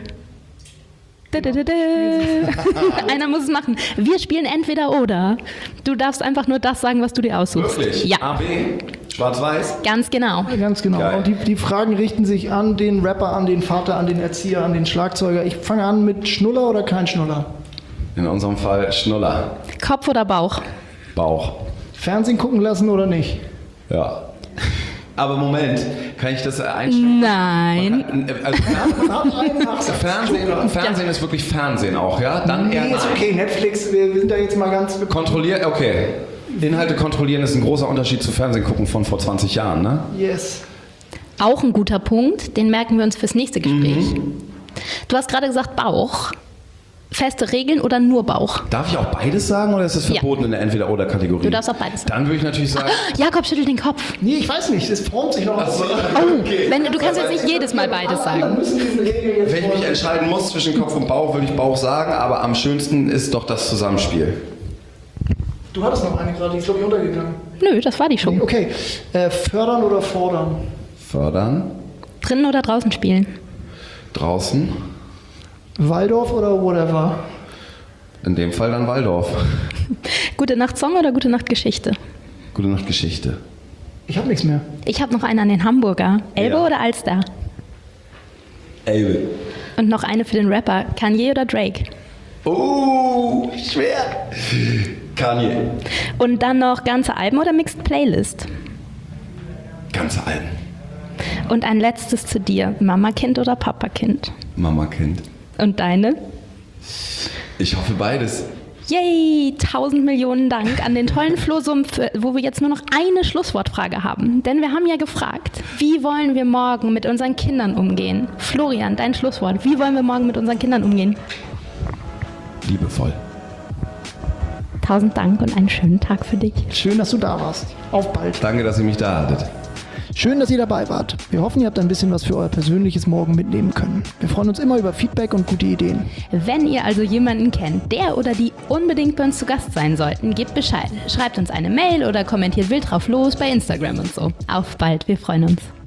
Einer muss es machen. Wir spielen entweder oder. Du darfst einfach nur das sagen, was du dir aussuchst. Wirklich? Ja. A, B, schwarz-weiß? Ganz genau. Ja, ganz genau. Geil. Und die, die Fragen richten sich an den Rapper, an den Vater, an den Erzieher, an den Schlagzeuger. Ich fange an mit Schnuller oder kein Schnuller? In unserem Fall Schnuller. Kopf oder Bauch? Bauch. Fernsehen gucken lassen oder nicht? Ja. Aber Moment, kann ich das einstellen? Nein. Also, Fernsehen, Fernsehen ist wirklich Fernsehen auch, ja? Dann nee, eher ist okay, Netflix, wir, wir sind da jetzt mal ganz... Kontrolliert, okay. Inhalte kontrollieren ist ein großer Unterschied zu Fernsehen gucken von vor zwanzig Jahren, ne? Yes. Auch ein guter Punkt, den merken wir uns fürs nächste Gespräch. Mhm. Du hast gerade gesagt Bauch. Feste Regeln oder nur Bauch? Darf ich auch beides sagen oder ist es verboten ja. in der Entweder-Oder-Kategorie? Du darfst auch beides sagen. Dann würde ich natürlich sagen... Ah, Jakob schüttelt den Kopf. Nee, ich weiß nicht, es formt sich noch was. So, oh, okay. wenn, du kannst jetzt nicht jedes Mal beides sagen. Wenn ich mich entscheiden muss zwischen Kopf und Bauch, würde ich Bauch sagen, aber am schönsten ist doch das Zusammenspiel. Du hattest noch eine gerade, die ist glaube ich untergegangen. Nö, das war die schon. Okay, äh, fördern oder fordern? Fördern. Drinnen oder draußen spielen? Draußen. Waldorf oder whatever? In dem Fall dann Waldorf. Gute Nacht Song oder Gute Nacht Geschichte? Gute Nacht Geschichte. Ich habe nichts mehr. Ich habe noch eine an den Hamburger. Elbe Ja. oder Alster? Elbe. Und noch eine für den Rapper. Kanye oder Drake? Oh, schwer. Kanye. Und dann noch ganze Alben oder Mixed Playlist? Ganze Alben. Und ein letztes zu dir. Mama-Kind oder Papa-Kind? Mama-Kind. Und deine? Ich hoffe beides. Yay, tausend Millionen Dank an den tollen Flo Sumpf, wo wir jetzt nur noch eine Schlusswortfrage haben. Denn wir haben ja gefragt, wie wollen wir morgen mit unseren Kindern umgehen? Florian, dein Schlusswort. Wie wollen wir morgen mit unseren Kindern umgehen? Liebevoll. Tausend Dank und einen schönen Tag für dich. Schön, dass du da warst. Auf bald. Danke, dass ihr mich da hattet. Schön, dass ihr dabei wart. Wir hoffen, ihr habt ein bisschen was für euer persönliches Morgen mitnehmen können. Wir freuen uns immer über Feedback und gute Ideen. Wenn ihr also jemanden kennt, der oder die unbedingt bei uns zu Gast sein sollten, gebt Bescheid. Schreibt uns eine Mail oder kommentiert wild drauf los bei Instagram und so. Auf bald, wir freuen uns.